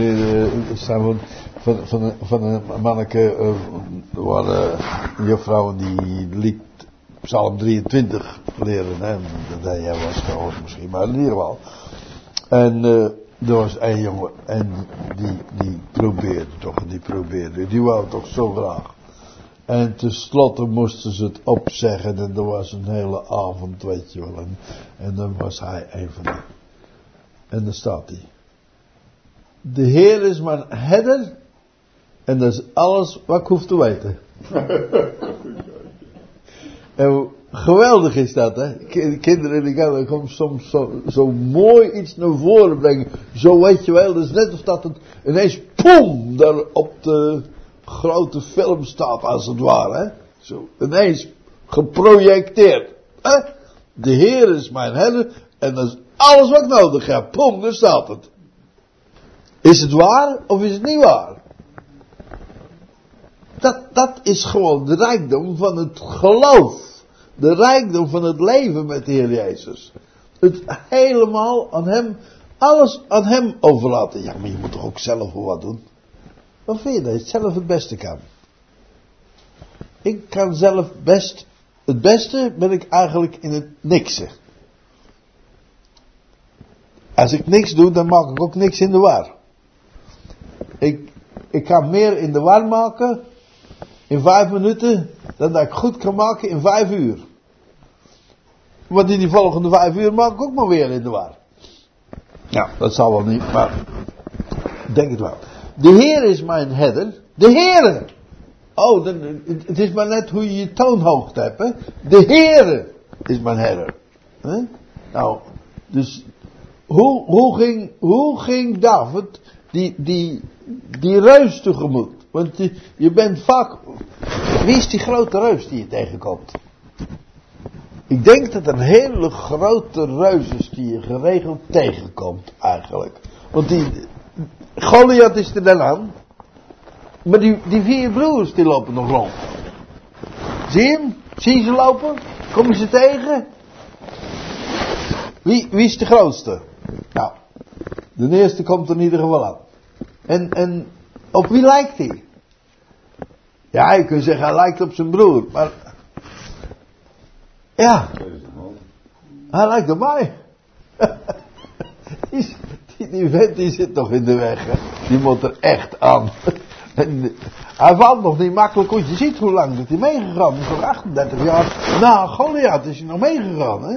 Van een manneke, er waren juffrouwen die liet Psalm 23 leren, hè. Dat jij was gehoord misschien, maar in ieder geval. En er was een jongen, en die probeerde, die wou het toch zo graag. En tenslotte moesten ze het opzeggen en er was een hele avond, weet je wel. En dan was hij een van die. En dan staat hij. De Heer is mijn herder en dat is alles wat ik hoef te weten. En geweldig is dat, hè. Kinderen die gaan er soms zo mooi iets naar voren brengen. Zo weet je wel, dat is net of dat het ineens poem daar op de grote film staat als het ware, hè. Zo ineens geprojecteerd. Hè? De Heer is mijn herder en dat is alles wat ik nodig heb. Poem, daar staat het. Is het waar of is het niet waar? Dat is gewoon de rijkdom van het geloof. De rijkdom van het leven met de Heer Jezus. Het helemaal aan hem, alles aan hem overlaten. Ja, maar je moet toch ook zelf wat doen? Wat vind je dat je zelf het beste kan? Ik kan zelf best, het beste ben ik eigenlijk in het niksen. Als ik niks doe, dan maak ik ook niks in de war. Ik kan meer in de war maken in 5 minuten dan dat ik goed kan maken in 5 uur. Want in die volgende 5 uur maak ik ook maar weer in de war. Ja, dat zal wel niet, maar ik denk het wel. De Heer is mijn herder. De Heere. Oh, het is maar net hoe je je toonhoogte hebt, hè. De Heere is mijn herder. Hè? Nou, dus hoe ging David die reus tegemoet? Want je bent vaak... Wie is die grote reus die je tegenkomt? Ik denk dat een hele grote reus is die je geregeld tegenkomt eigenlijk. Want Goliath is er dan aan. Maar die 4 broers die lopen nog rond. Zie je hem? Zie je ze lopen? Kom je ze tegen? Wie is de grootste? Nou, de eerste komt er in ieder geval aan. En op wie lijkt hij? Ja, je kunt zeggen hij lijkt op zijn broer. Maar ja, hij lijkt op mij. Die vent die zit nog in de weg. Hè? Die moet er echt aan. Hij valt nog niet makkelijk, want je ziet hoe lang dat hij meegegaan is. Nog 38 jaar na Goliath is hij nog meegegaan. Hè?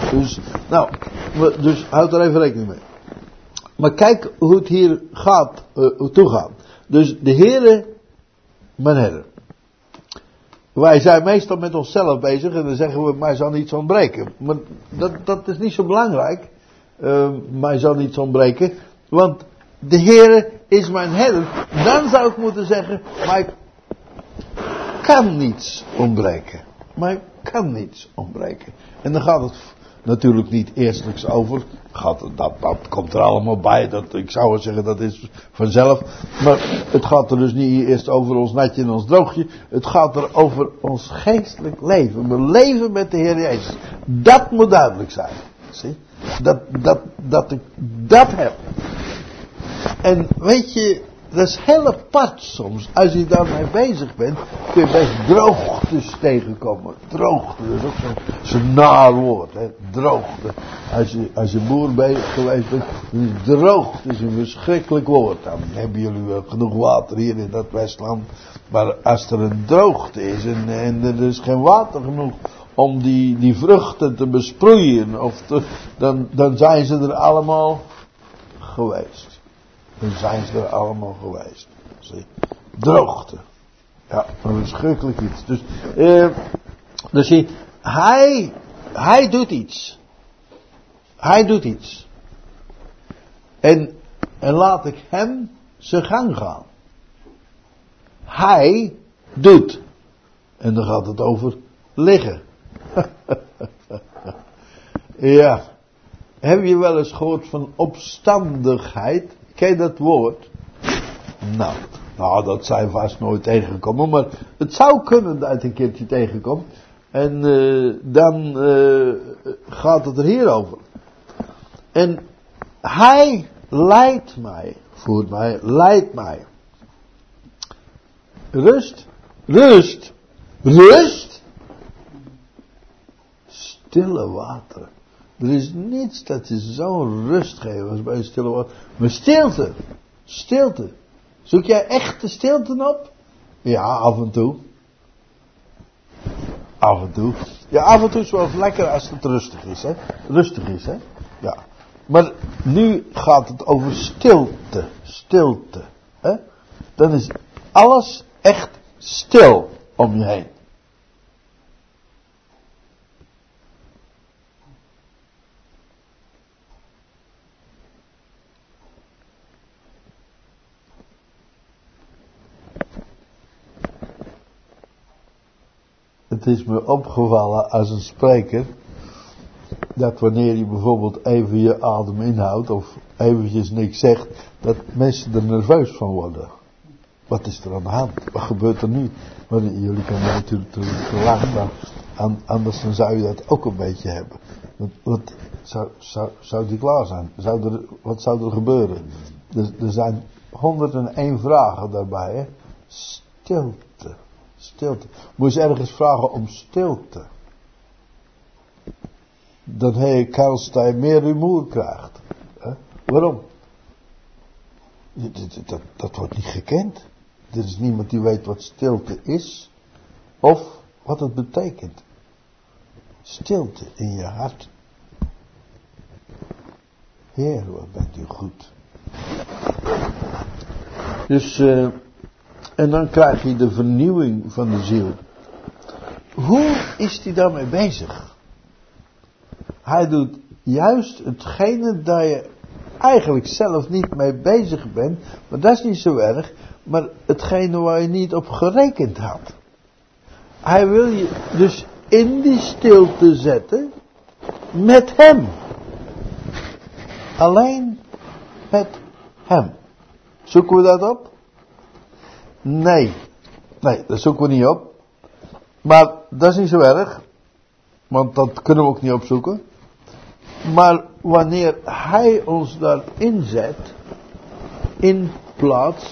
Dus houd er even rekening mee. Maar kijk hoe het hier gaat, toegaat. Dus de Heere, mijn herder. Wij zijn meestal met onszelf bezig en dan zeggen we, mij zal niets ontbreken. Maar dat is niet zo belangrijk. Mij zal niets ontbreken. Want de Heere is mijn herder. Dan zou ik moeten zeggen, mij kan niets ontbreken. Mij kan niets ontbreken. En dan gaat het natuurlijk niet eerstelijks over. Dat komt er allemaal bij. Ik zou wel zeggen, dat is vanzelf. Maar het gaat er dus niet eerst over ons natje en ons droogje. Het gaat er over ons geestelijk leven. We leven met de Heer Jezus. Dat moet duidelijk zijn. Zie? Dat ik dat heb. En weet je, dat is heel apart soms. Als je daarmee bezig bent, kun je best droogtes tegenkomen. Droogte, dat is ook zo'n naar woord, hè. Droogte. Als je boer geweest bent, droogte is een verschrikkelijk woord. Dan hebben jullie wel genoeg water hier in dat Westland. Maar als er een droogte is en er is geen water genoeg om die vruchten te besproeien, dan zijn ze er allemaal geweest. Dan zijn ze er allemaal geweest. Zie. Droogte. Ja, een verschrikkelijk iets. Dus zie, hij doet iets. Hij doet iets. En laat ik hem zijn gang gaan. Hij doet. En dan gaat het over liggen. Ja. Heb je wel eens gehoord van opstandigheid? Ken je dat woord? Nou, dat zijn vast nooit tegengekomen. Maar het zou kunnen dat je een keertje tegenkomt. En dan gaat het er hier over. En hij leidt mij, voert mij, leidt mij. Rust. Stille wateren. Er is niets dat je zo'n rust geeft als bij stille water. Maar stilte. Zoek jij echte stilte op? Ja, af en toe. Ja, af en toe is wel lekker als het rustig is, hè. Ja. Maar nu gaat het over stilte. Hè? Dan is alles echt stil om je heen. Het is me opgevallen als een spreker, dat wanneer je bijvoorbeeld even je adem inhoudt of eventjes niks zegt, dat mensen er nerveus van worden. Wat is er aan de hand? Wat gebeurt er nu? Maar jullie kunnen natuurlijk te lang, maar anders dan zou je dat ook een beetje hebben. Wat zou die klaar zijn? Wat zou er gebeuren? Er zijn 101 vragen daarbij, hè? Stilte. Moet je ergens vragen om stilte. Dan heb je kans dat je meer rumoer krijgt. Waarom? Dat wordt niet gekend. Er is niemand die weet wat stilte is. Of wat het betekent. Stilte in je hart. Heer, wat bent u goed. Dus, en dan krijg je de vernieuwing van de ziel. Hoe is hij daarmee bezig? Hij doet juist hetgene dat je eigenlijk zelf niet mee bezig bent. Maar dat is niet zo erg. Maar hetgene waar je niet op gerekend had. Hij wil je dus in die stilte zetten. Met hem. Alleen met hem. Zoeken we dat op? Nee, dat zoeken we niet op. Maar dat is niet zo erg. Want dat kunnen we ook niet opzoeken. Maar wanneer hij ons daarin zet, inplaatst,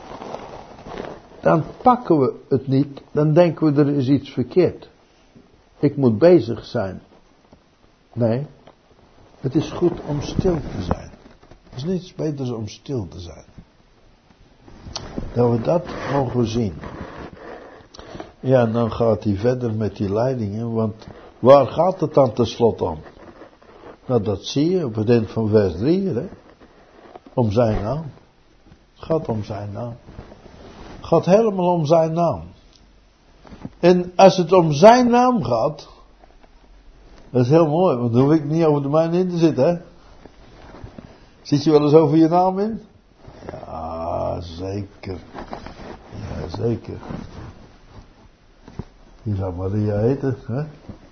dan pakken we het niet. Dan denken we er is iets verkeerd. Ik moet bezig zijn. Nee, het is goed om stil te zijn. Het is niets beters om stil te zijn. Dat we dat mogen zien. Ja, en dan gaat hij verder met die leidingen, want waar gaat het dan tenslotte om? Nou, dat zie je op het eind van vers 3, hè. Om zijn naam. Het gaat om zijn naam. Het gaat helemaal om zijn naam. En als het om zijn naam gaat, dat is heel mooi, want dan hoef ik niet over de mijne in te zitten, hè. Zit je wel eens over je naam in? Ja, zeker. Ja, zeker. Je zou Maria heten, hè?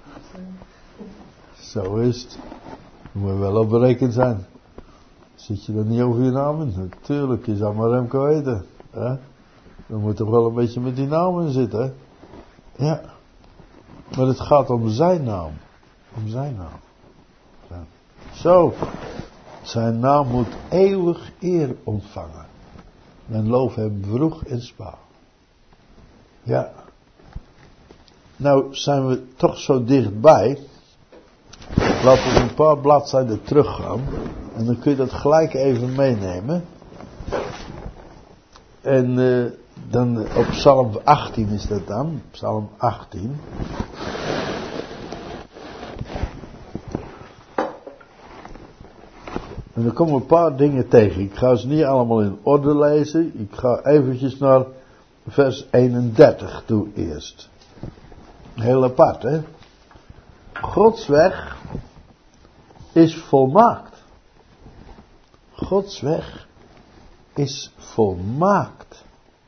Zo is het. Dan moet je wel op berekend zijn. Zit je er niet over je naam in? Natuurlijk, je zou maar Remco heten, hè? Dan moet toch wel een beetje met die naam in zitten, hè? Ja. Maar het gaat om zijn naam. Om zijn naam. Ja. Zo. Zijn naam moet eeuwig eer ontvangen. Men loof hem vroeg en spaal. Ja. Nou zijn we toch zo dichtbij. Laten we een paar bladzijden teruggaan. En dan kun je dat gelijk even meenemen. En dan op Psalm 18 is dat dan. Psalm 18. En dan komen we een paar dingen tegen. Ik ga ze niet allemaal in orde lezen. Ik ga eventjes naar vers 31 toe eerst. Heel apart, hè. Gods weg is volmaakt. Gods weg is volmaakt.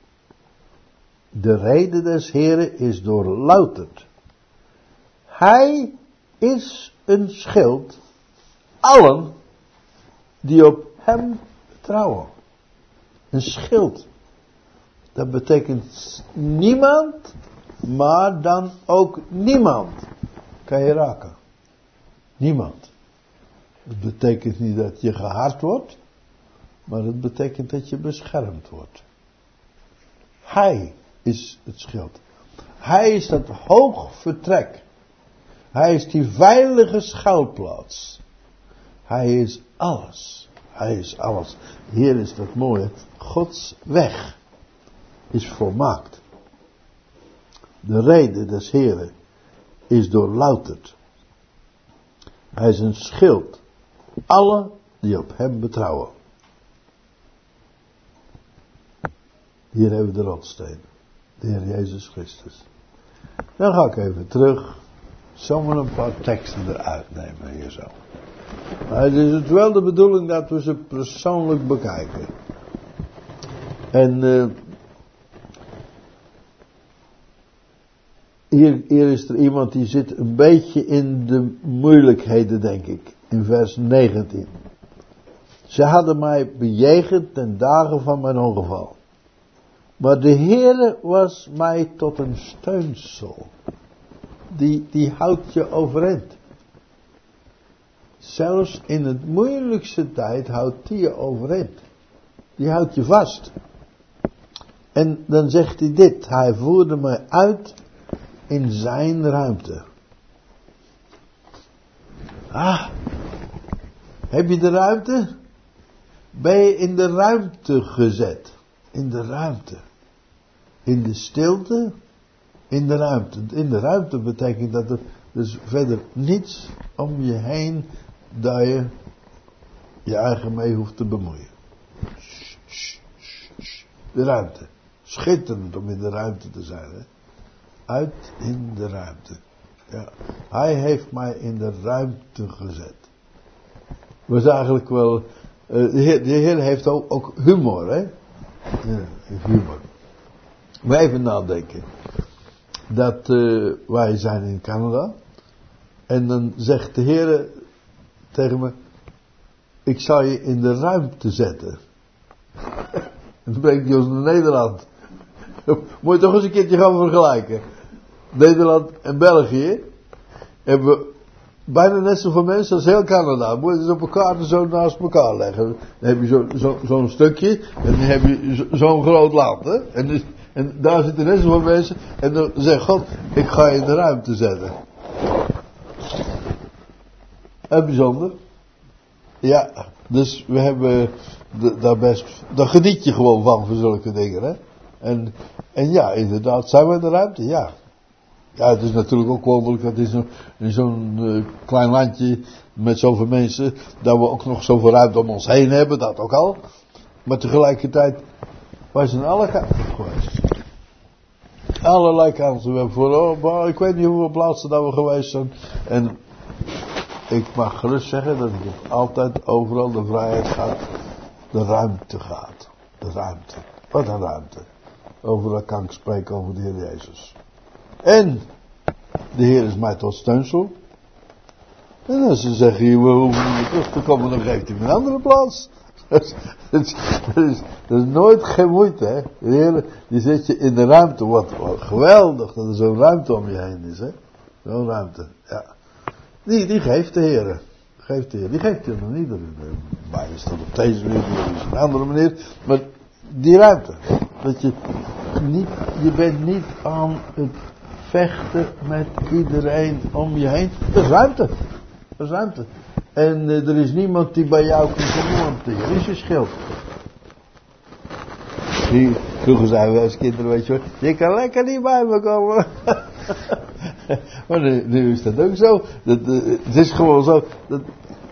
De rede des Heren is doorlouterd. Hij is een schild allen die op hem vertrouwen. Een schild. Dat betekent niemand, maar dan ook niemand kan je raken. Niemand. Het betekent niet dat je gehard wordt, maar het betekent dat je beschermd wordt. Hij is het schild. Hij is dat hoog vertrek. Hij is die veilige schuilplaats. Hij is alles. Hij is alles. Hier is dat mooie. Gods weg is volmaakt. De rede des Heren is doorlouterd. Hij is een schild. Alle die op hem betrouwen. Hier hebben we de rotsteen. De Heer Jezus Christus. Dan ga ik even terug. Zomaar een paar teksten eruit nemen hier zo. Maar het is wel de bedoeling dat we ze persoonlijk bekijken. En hier is er iemand die zit een beetje in de moeilijkheden, denk ik. In vers 19. Ze hadden mij bejegend ten dagen van mijn ongeval. Maar de Heere was mij tot een steunsel. Die houdt je overeind. Zelfs in het moeilijkste tijd houdt die je overeind. Die houdt je vast. En dan zegt hij dit. Hij voerde mij uit in zijn ruimte. Heb je de ruimte? Ben je in de ruimte gezet? In de ruimte. In de stilte. In de ruimte. In de ruimte betekent dat er dus verder niets om je heen dat je je eigen mee hoeft te bemoeien. De ruimte. Schitterend om in de ruimte te zijn. Hè? Uit in de ruimte. Ja. Hij heeft mij in de ruimte gezet. Was eigenlijk wel. De Heer heeft ook humor, hè? Ja, humor. Maar even nadenken. Dat wij zijn in Canada. En dan zegt de Heer tegen me. Ik zal je in de ruimte zetten. En dan brengt hij ons naar Nederland. Moet je toch eens een keertje gaan vergelijken. Nederland en België hebben we bijna net zoveel mensen als heel Canada. Moet je ze op elkaar zo naast elkaar leggen. Dan heb je zo'n stukje en dan heb je zo'n groot land. Hè? En daar zitten net zoveel mensen. En dan zegt God, ik ga je in de ruimte zetten. En bijzonder. Ja, dus we hebben daar best, daar geniet je gewoon van zulke dingen. Hè? En ja, inderdaad, zijn we in de ruimte? Ja. Ja, het is natuurlijk ook wonderlijk dat in zo'n klein landje met zoveel mensen, dat we ook nog zoveel ruimte om ons heen hebben, dat ook al. Maar tegelijkertijd, wij zijn alle kanten geweest. Allerlei kanten. We hebben ik weet niet hoeveel plaatsen dat we geweest zijn. En ik mag gerust zeggen dat ik altijd overal de vrijheid gaat. De ruimte gaat. De ruimte. Wat een ruimte. Overal kan ik spreken over de Heer Jezus. En de Heer is mij tot steunsel. En als ze zeggen, we hoeven niet terug te komen, dan geeft hij me een andere plaats. Dat is nooit geen moeite, hè. De Heer, die zet je in de ruimte. Wat geweldig dat er zo'n ruimte om je heen is, hè. Zo'n ruimte, ja. Die geeft de Heer. Die geeft je nog niet. Bij is dat op deze manier, op een andere manier. Maar Die ruimte. Dat je bent niet aan het vechten met iedereen om je heen. Er is ruimte. Er is ruimte. En er is niemand die bij jou kan komen, want hier is je schild. Vroeger zeiden we als kinderen, weet je wel, je kan lekker niet bij me komen. Maar nu is dat ook zo. Het is gewoon zo. De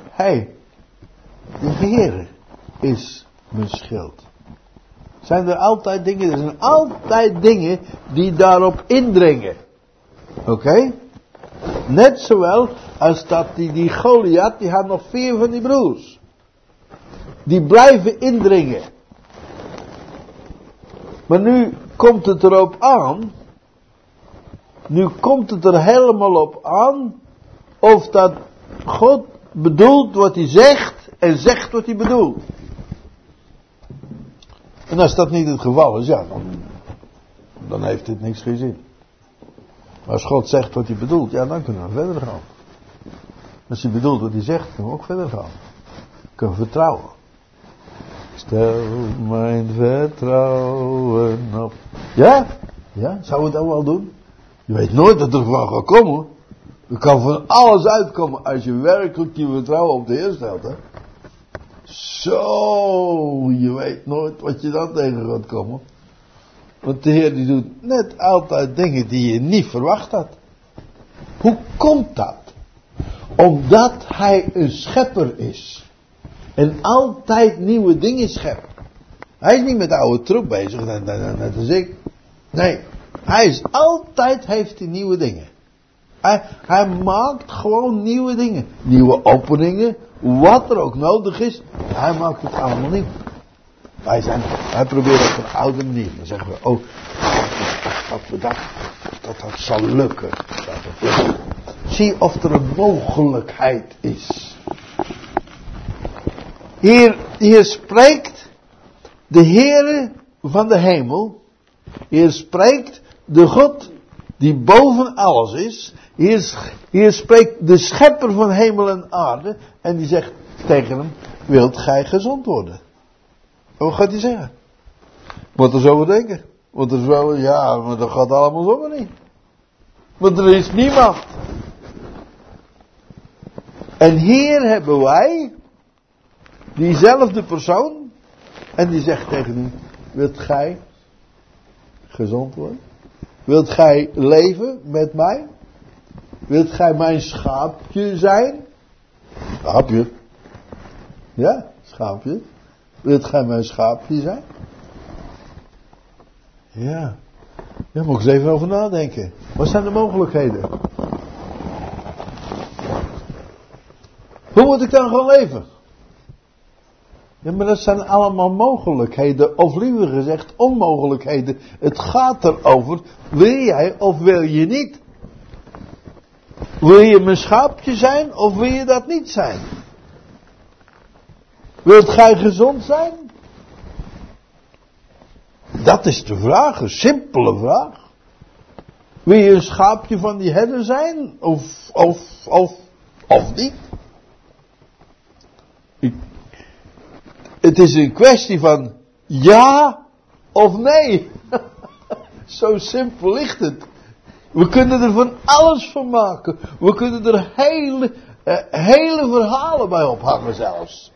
Heer is mijn schild. Zijn er altijd dingen, er zijn altijd dingen die daarop indringen. Oké? Net zowel als dat die Goliath, die had nog 4 van die broers. Die blijven indringen. Maar nu komt het erop aan. Nu komt het er helemaal op aan. Of dat God bedoelt wat hij zegt. En zegt wat hij bedoelt. En als dat niet het geval is, ja, dan heeft dit niks geen zin. Maar als God zegt wat hij bedoelt, ja, dan kunnen we verder gaan. Als hij bedoelt wat hij zegt, kunnen we ook verder gaan. Kunnen we vertrouwen. Stel mijn vertrouwen op. Ja? Ja, zou het dat wel doen? Je weet nooit dat er van gaat komen. Er kan van alles uitkomen als je werkelijk je vertrouwen op de Heer stelt, hè. Zo, je weet nooit wat je dan tegen gaat komen. Want de Heer die doet net altijd dingen die je niet verwacht had. Hoe komt dat? Omdat Hij een schepper is. En altijd nieuwe dingen schept. Hij is niet met oude troep bezig, net als ik. Nee, hij is altijd, heeft hij nieuwe dingen. Hij maakt gewoon nieuwe dingen. Nieuwe openingen, wat er ook nodig is. Hij maakt het allemaal nieuw. Hij probeert het op een oude manier. Dan zeggen we, dat zal lukken. Zie of er een mogelijkheid is. Hier spreekt de Heere van de hemel. Hier spreekt de God die boven alles is. Hier spreekt de schepper van hemel en aarde. En die zegt tegen hem, wilt gij gezond worden? Wat gaat hij zeggen? Moet er zo wat denken. Want er is wel, ja, maar dat gaat allemaal zomaar niet. Want er is niemand. En hier hebben wij diezelfde persoon. En die zegt tegen hem, wilt gij gezond worden? Wilt gij leven met mij? Wilt gij mijn schaapje zijn? Schaapje? Ja, schaapje. Wilt gij mijn schaapje zijn? Ja. Daar moet ik eens even over nadenken. Wat zijn de mogelijkheden? Hoe moet ik dan gaan leven? Ja, maar dat zijn allemaal mogelijkheden. Of liever gezegd, onmogelijkheden. Het gaat erover, wil jij of wil je niet? Wil je mijn schaapje zijn of wil je dat niet zijn? Wilt gij gezond zijn? Dat is de vraag, een simpele vraag. Wil je een schaapje van die herder zijn? Of niet? Het is een kwestie van ja of nee. Zo simpel ligt het. We kunnen er van alles van maken. We kunnen er hele verhalen bij ophangen zelfs.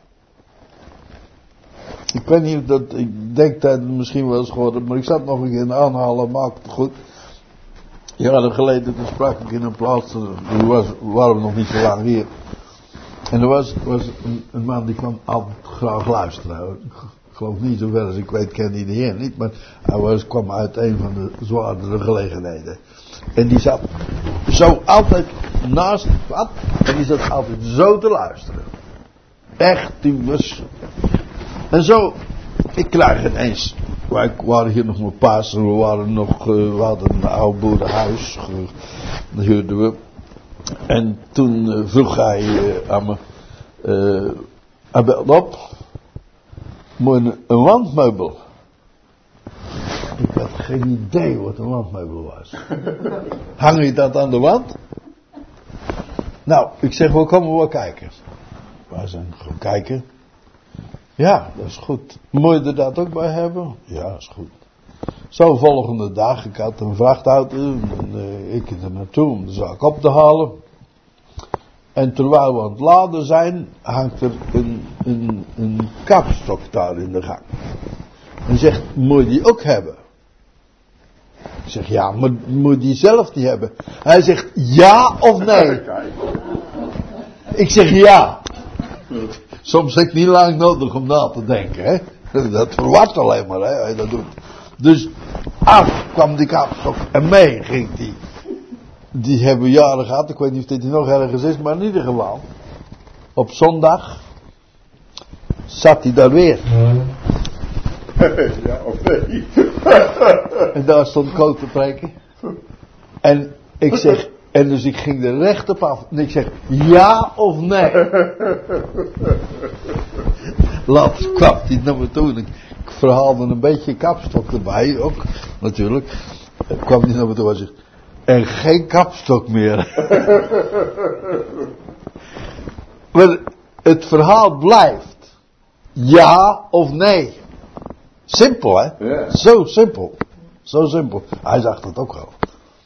Ik weet niet of ik denk dat het misschien wel eens gehoord, maar ik zat nog een keer aanhalen, maakt het goed. Jaren geleden toen sprak ik in een plaats, toen waren we nog niet zo lang hier. En er was een man die kwam altijd graag luisteren. Ik geloof niet zo ver als ik weet, kende hij de Heer niet, maar hij kwam uit een van de zwaardere gelegenheden. En die zat zo altijd naast het pad, en die zat altijd zo te luisteren. Echt, die was. En zo, ik krijg ineens, wij waren hier nog met Pasen, we hadden een oude boerenhuis, dat huurden we. En toen vroeg hij aan me, hij belde op, een wandmeubel. Ik had geen idee wat een wandmeubel was. Hang je dat aan de wand? Nou, ik zeg, we komen wel kijken. We zijn gaan kijken. Ja, dat is goed. Moet je er dat ook bij hebben? Ja, dat is goed. Zo volgende dag, ik had een vrachtauto en ik er naartoe om de zaak op te halen. En terwijl we aan het laden zijn, hangt er een kapstok daar in de gang. En zegt, moet je die ook hebben? Ik zeg, ja, maar moet je die zelf niet hebben? Hij zegt, ja of nee? Ik zeg, ja. Soms heb ik niet lang nodig om na te denken, hè. Dat verwart alleen maar, hè, als je dat doet. Dus af kwam die kapstok en mee ging die. Die hebben we jaren gehad, ik weet niet of dit nog ergens is, maar in ieder geval. Op zondag zat hij daar weer. Ja, of nee. En daar stond Koot te preken. En ik zeg, en dus ik ging er recht op af. En ik zeg, ja of nee? Later kwam hij naar me toe. En ik verhaalde een beetje kapstok erbij ook, natuurlijk. Kwam hij naar me toe en zegt, en geen kapstok meer. Maar het verhaal blijft. Ja of nee. Simpel, hè? Ja. Zo simpel. Zo simpel. Hij zag het ook wel.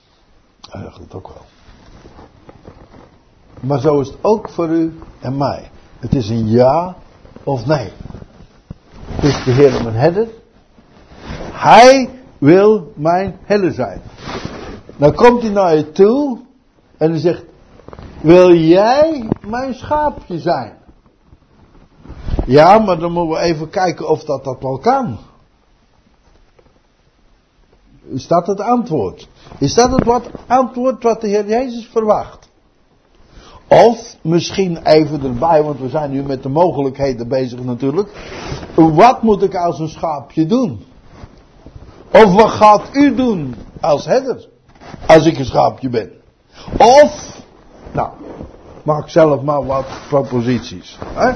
Maar zo is het ook voor u en mij. Het is een ja of nee. Is de Heer mijn herder? Hij wil mijn herder zijn. Nou komt hij naar je toe en hij zegt, wil jij mijn schaapje zijn? Ja, maar dan moeten we even kijken of dat wel kan. Is dat het antwoord? Is dat het antwoord wat de Heer Jezus verwacht? Of misschien even erbij, want we zijn nu met de mogelijkheden bezig natuurlijk. Wat moet ik als een schaapje doen? Of wat gaat u doen als herder? Als ik een schaapje ben. Of, nou, maak zelf maar wat proposities. Hè?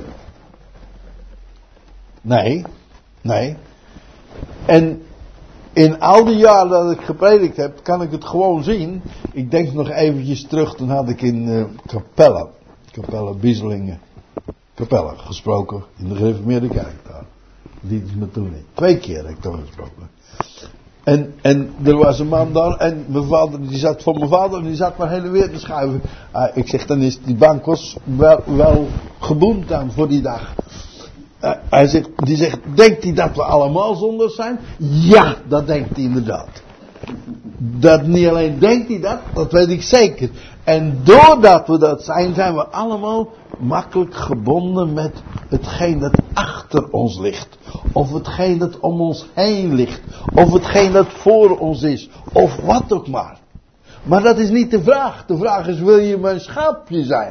Nee. En in al die jaren dat ik gepredikt heb, kan ik het gewoon zien. Ik denk nog eventjes terug, toen had ik in Capelle Bieselingen, gesproken in de gereformeerde kerk daar. Die is me toen niet. 2 keer heb ik daar gesproken. En er was een man daar en mijn vader, die zat voor mijn vader en die zat maar heen en weer te schuiven. Ik zeg, dan is die bank was wel geboend dan voor die dag. Die zegt, denkt hij dat we allemaal zondaars zijn? Ja, dat denkt hij inderdaad. Dat niet alleen denkt hij dat weet ik zeker. En doordat we dat zijn we allemaal makkelijk gebonden met hetgeen dat achter ons ligt. Of hetgeen dat om ons heen ligt. Of hetgeen dat voor ons is. Of wat ook maar. Maar dat is niet de vraag. De vraag is, wil je mijn schaapje zijn?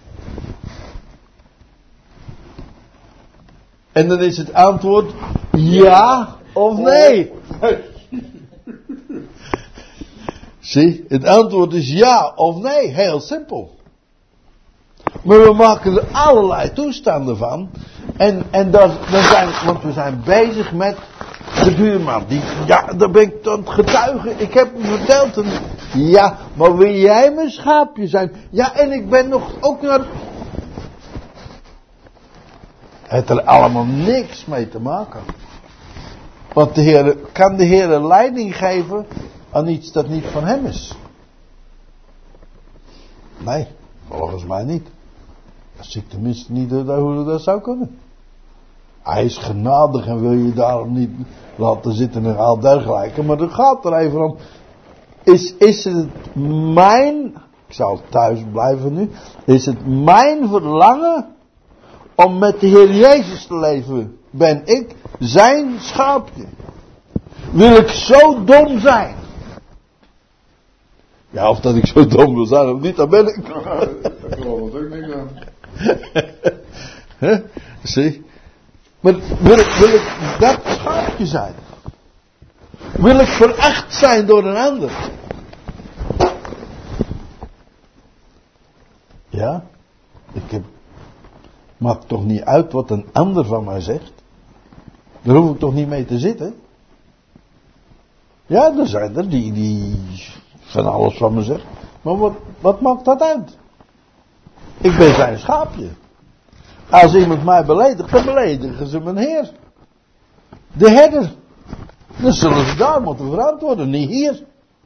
En dan is het antwoord ja of nee. Zie, het antwoord is ja of nee. Heel simpel. Maar we maken er allerlei toestanden van. Want we zijn bezig met de buurman. Daar ben ik aan het getuigen. Ik heb hem verteld. Ja, maar wil jij mijn schaapje zijn? Ja, en ik ben nog ook naar... Het er allemaal niks mee te maken. Want kan de Heer leiding geven aan iets dat niet van hem is? Nee, volgens mij niet. Dat zie ik tenminste niet hoe dat zou kunnen. Hij is genadig en wil je daarom niet laten zitten en al dergelijke. Maar het gaat er even om. Is het mijn, ik zal thuis blijven nu. Is het mijn verlangen om met de Heer Jezus te leven? Ben ik zijn schaapje? Wil ik zo dom zijn? Ja, of dat ik zo dom wil zijn of niet, dat ben ik. Daar geloof ik ook niks aan. Zie? Maar wil ik dat schaapje zijn? Wil ik veracht zijn door een ander? Ja? Maakt toch niet uit wat een ander van mij zegt? Daar hoef ik toch niet mee te zitten? Ja, er zijn er die van alles van me zeggen. Maar wat maakt dat uit? Ik ben zijn schaapje. Als iemand mij beledigt, dan beledigen ze mijn Heer. De herder. Dan zullen ze daar moeten verantwoorden, niet hier.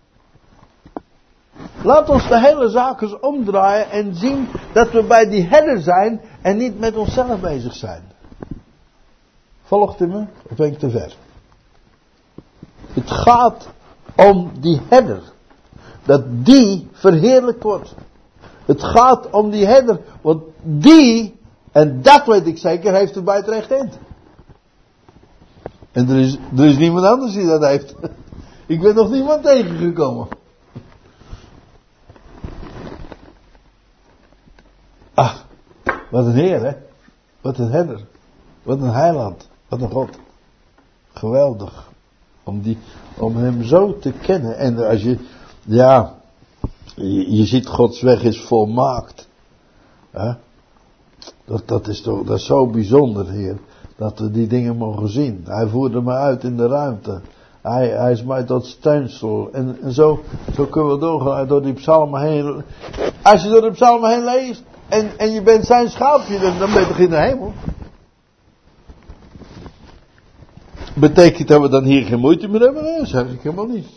Laat ons de hele zaak eens omdraaien en zien dat we bij die herder zijn en niet met onszelf bezig zijn. Volgt u me? Of ben ik te ver? Het gaat om die herder. Dat die verheerlijkt wordt. Het gaat om die herder. Want die, en dat weet ik zeker, heeft het bij het recht eind. En er is niemand anders die dat heeft. Ik ben nog niemand tegengekomen. Ach, wat een Heer, hè? Wat een herder. Wat een heiland. Wat een God. Geweldig. Om hem zo te kennen. En als je, je ziet Gods weg is volmaakt. Hè? Dat is zo bijzonder, Heer. Dat we die dingen mogen zien. Hij voerde me uit in de ruimte. Hij is mij tot steunsel. En zo kunnen we doorgaan door die psalmen heen. Als je door de psalmen heen leest. En je bent zijn schaapje. Dan ben je toch in de hemel. Betekent dat we dan hier geen moeite meer hebben? Nee, dat zeg ik helemaal niet.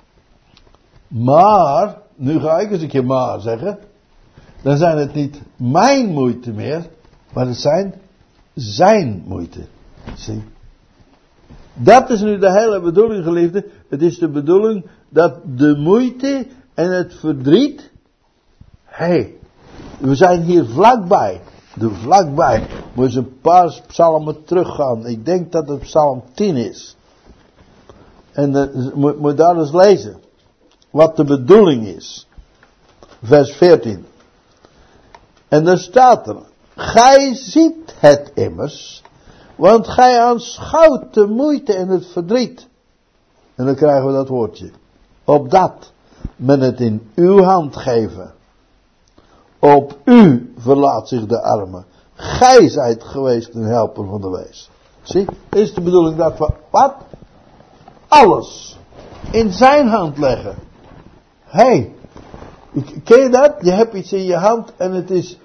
Maar. Nu ga ik eens een keer maar zeggen. Dan zijn het niet mijn moeite meer. Maar het zijn zijn moeite. Zie. Dat is nu de hele bedoeling, geliefde. Het is de bedoeling dat de moeite en het verdriet. We zijn hier vlakbij. Vlakbij. Moet eens een paar psalmen teruggaan. Ik denk dat het psalm 10 is. En moet daar eens lezen. Wat de bedoeling is. Vers 14. En daar staat er. Gij ziet het immers. Want gij aanschouwt de moeite en het verdriet. En dan krijgen we dat woordje. Opdat men het in uw hand geven. Op u verlaat zich de arme. Gij zijt geweest een helper van de wees. Zie, is de bedoeling dat we wat? Alles in zijn hand leggen. Ken je dat? Je hebt iets in je hand en het is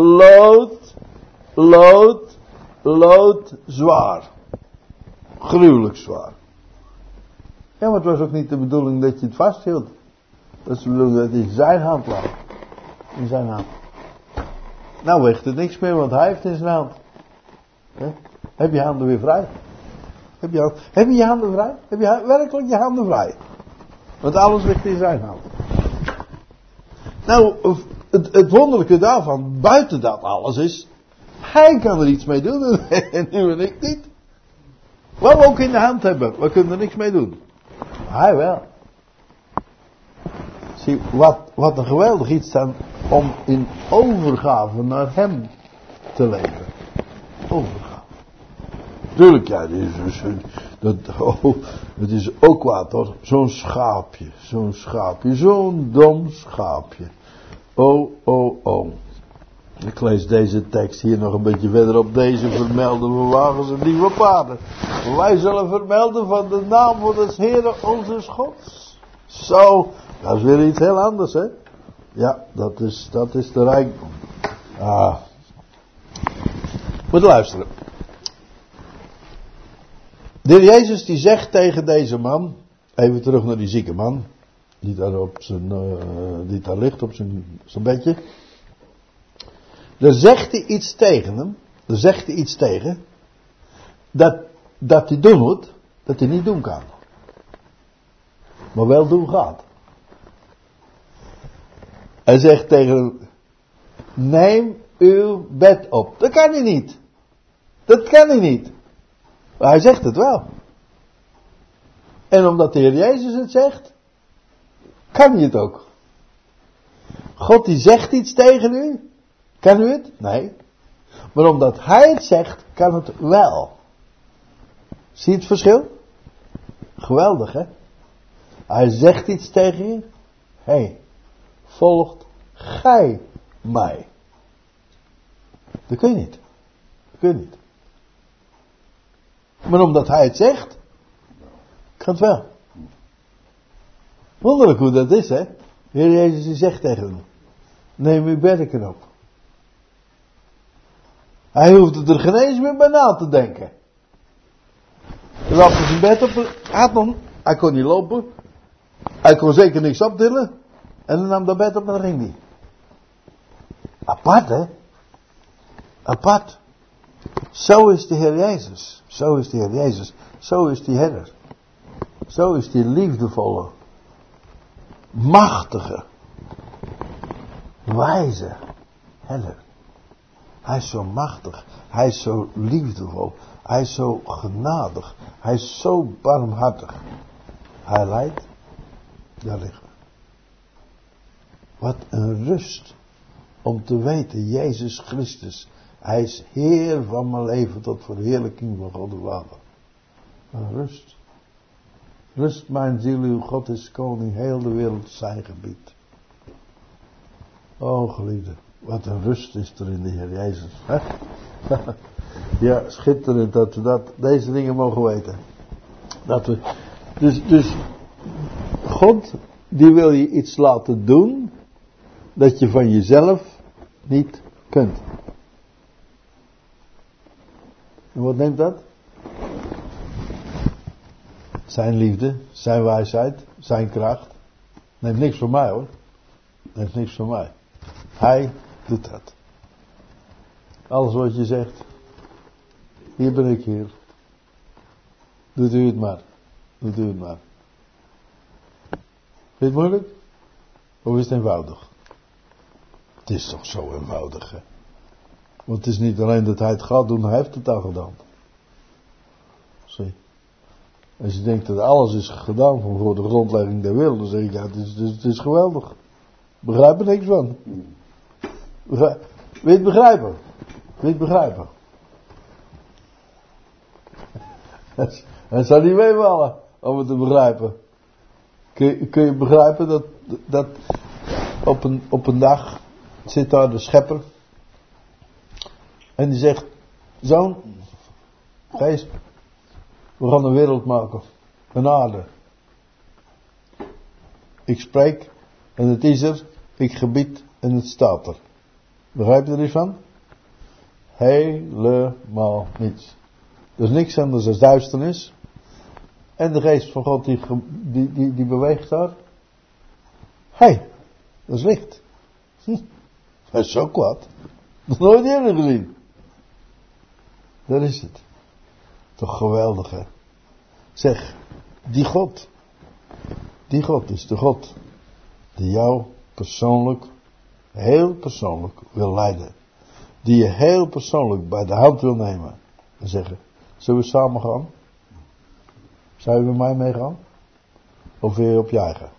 lood zwaar. Gruwelijk zwaar. Ja, maar het was ook niet de bedoeling dat je het vasthield. Dat is de bedoeling dat het in zijn hand lag. In zijn hand. Nou weegt het niks meer, want hij heeft het in zijn hand. Heb je handen weer vrij? Heb je je handen vrij? Heb je werkelijk je handen vrij? Want alles ligt in zijn hand. Nou, het wonderlijke daarvan, buiten dat alles is, hij kan er iets mee doen en u en ik niet. Wat we ook in de hand hebben, we kunnen er niks mee doen. Hij wel. Zie, wat een geweldig iets dan om in overgave naar hem te leven. Overgave. Tuurlijk, ja, het is ook wat hoor. Zo'n schaapje, zo'n dom schaapje. Oh. Ik lees deze tekst hier nog een beetje verder op. Deze vermelden we wagens en nieuwe paarden. Wij zullen vermelden van de naam van des Heeren onze Gods. Zo, dat is weer iets heel anders, hè. Ja, dat is de rijkdom. Moet luisteren. De Heer Jezus die zegt tegen deze man, even terug naar die zieke man, die daar ligt op zijn bedje. Daar zegt hij iets tegen hem, dat hij doen moet, dat hij niet doen kan. Maar wel doen gaat. Hij zegt tegen hem, neem uw bed op. Dat kan hij niet. Maar hij zegt het wel. En omdat de Heer Jezus het zegt, kan je het ook. God die zegt iets tegen u, kan u het? Nee. Maar omdat hij het zegt, kan het wel. Zie je het verschil? Geweldig, hè? Hij zegt iets tegen je. Volgt gij mij. Dat kun je niet. Maar omdat hij het zegt, kan het wel. Wonderlijk hoe dat is, hè? De Heer Jezus die zegt tegen hem, neem uw bedden op. Hij hoefde er geen eens meer bij na te denken. Hij lag op zijn bed hij kon niet lopen. Hij kon zeker niks optillen. En dan nam dat bed op en dan ging hij. Apart, hè? Apart. Zo is de Heer Jezus. Zo is de Heer Jezus. Zo is die herder. Zo is die liefdevolle, machtige, wijze herder. Hij is zo machtig. Hij is zo liefdevol. Hij is zo genadig. Hij is zo barmhartig. Hij leidt. Daar liggen we. Wat een rust. Om te weten, Jezus Christus. Hij is Heer van mijn leven tot verheerlijking van God de Vader. Een rust. Rust mijn ziel, uw God is koning, heel de wereld zijn gebied. O geliefde, wat een rust is er in de Heer Jezus. Hè? Ja, schitterend dat we deze dingen mogen weten. Dat we, dus God, die wil je iets laten doen, dat je van jezelf niet kunt. En wat neemt dat? Zijn liefde, zijn wijsheid, zijn kracht. Neemt niks van mij hoor. Neemt niks van mij. Hij doet dat. Alles wat je zegt. Hier ben ik, Heer. Doet u het maar. Doet u het maar. Vind je het moeilijk? Of is het eenvoudig? Het is toch zo eenvoudig, hè? Want het is niet alleen dat hij het gaat doen, hij heeft het al gedaan. Zie. Als je denkt dat alles is gedaan voor de grondlegging der wereld, dan zeg ik, ja, het is geweldig. Begrijp er niks van. Wil je het begrijpen? Wil je het begrijpen? Het zou niet meevallen om het te begrijpen. Kun je begrijpen dat op een dag zit daar de schepper en die zegt, zoon, geest, we gaan een wereld maken, een aarde. Ik spreek en het is er, ik gebied en het staat er. Begrijp je er iets van? Helemaal niets. Er is niks anders dan duisternis. En de geest van God die beweegt daar. Dat is licht. Dat is zo kwaad. Nog nooit eerder gezien. Dat is het. Toch geweldig, hè? Zeg, die God is de God die jou persoonlijk, heel persoonlijk wil leiden. Die je heel persoonlijk bij de hand wil nemen. En zeggen, zullen we samen gaan? Zou je met mij meegaan? Of wil je op je eigen?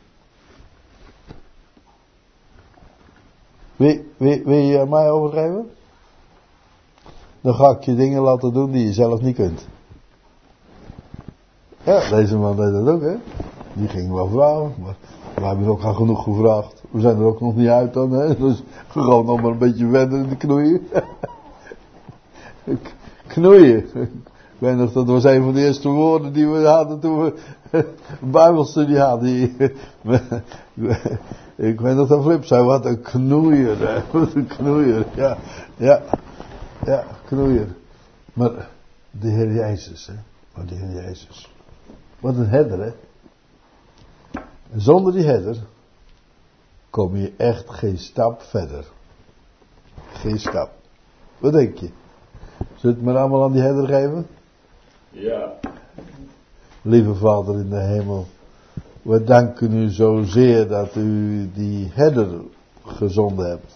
Wil je mij overgeven? Dan ga ik je dingen laten doen die je zelf niet kunt. Ja, deze man deed dat ook, hè. Die ging wel vragen, maar we hebben ook al genoeg gevraagd. We zijn er ook nog niet uit dan, hè. Dus we gaan nog maar een beetje verder in de knoeien. Knoeien. Ik weet nog, dat was een van de eerste woorden die we hadden toen we Bijbelstudie hadden. Ik weet nog dat Flip zei, wat een knoeier, hè. Wat een knoeier, ja, knoeier. Maar de Heer Jezus, hè. Maar de Heer Jezus. Wat een herder, hè. En zonder die herder kom je echt geen stap verder. Geen stap. Wat denk je? Zullen we het maar allemaal aan die herder geven? Ja. Lieve Vader in de hemel, we danken u zozeer dat u die herder gezonden hebt.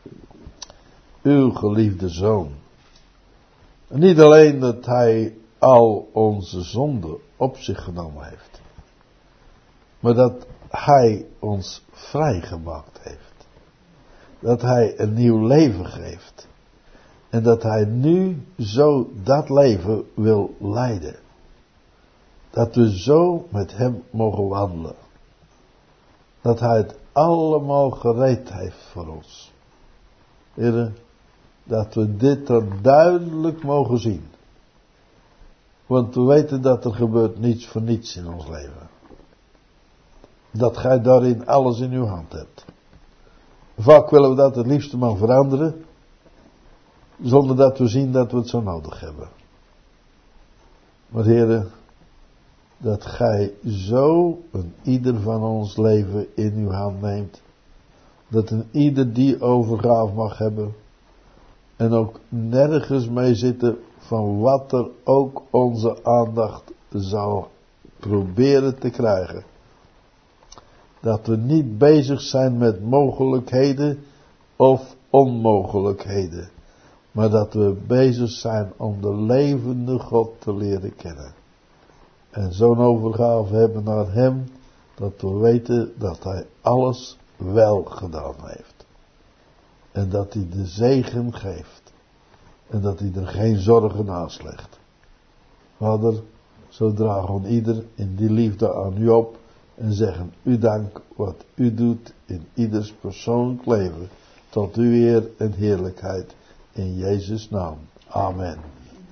Uw geliefde Zoon. En niet alleen dat hij al onze zonden op zich genomen heeft, maar dat hij ons vrijgemaakt heeft. Dat hij een nieuw leven geeft. En dat hij nu zo dat leven wil leiden. Dat we zo met hem mogen wandelen. Dat hij het allemaal gereed heeft voor ons. Heren, dat we dit er duidelijk mogen zien. Want we weten dat er gebeurt niets voor niets in ons leven. Dat gij daarin alles in uw hand hebt. Vaak willen we dat het liefste maar veranderen. Zonder dat we zien dat we het zo nodig hebben. Maar Heere, dat gij zo een ieder van ons leven in uw hand neemt. Dat een ieder die overgave mag hebben. En ook nergens mee zitten van wat er ook onze aandacht zal proberen te krijgen. Dat we niet bezig zijn met mogelijkheden of onmogelijkheden. Maar dat we bezig zijn om de levende God te leren kennen. En zo'n overgave hebben naar hem, dat we weten dat hij alles wel gedaan heeft. En dat hij de zegen geeft. En dat hij er geen zorgen naast legt. Vader, zo dragen we ieder in die liefde aan u op. En zeggen u dank wat u doet in ieders persoonlijk leven. Tot uw eer en heerlijkheid. In Jezus' naam. Amen.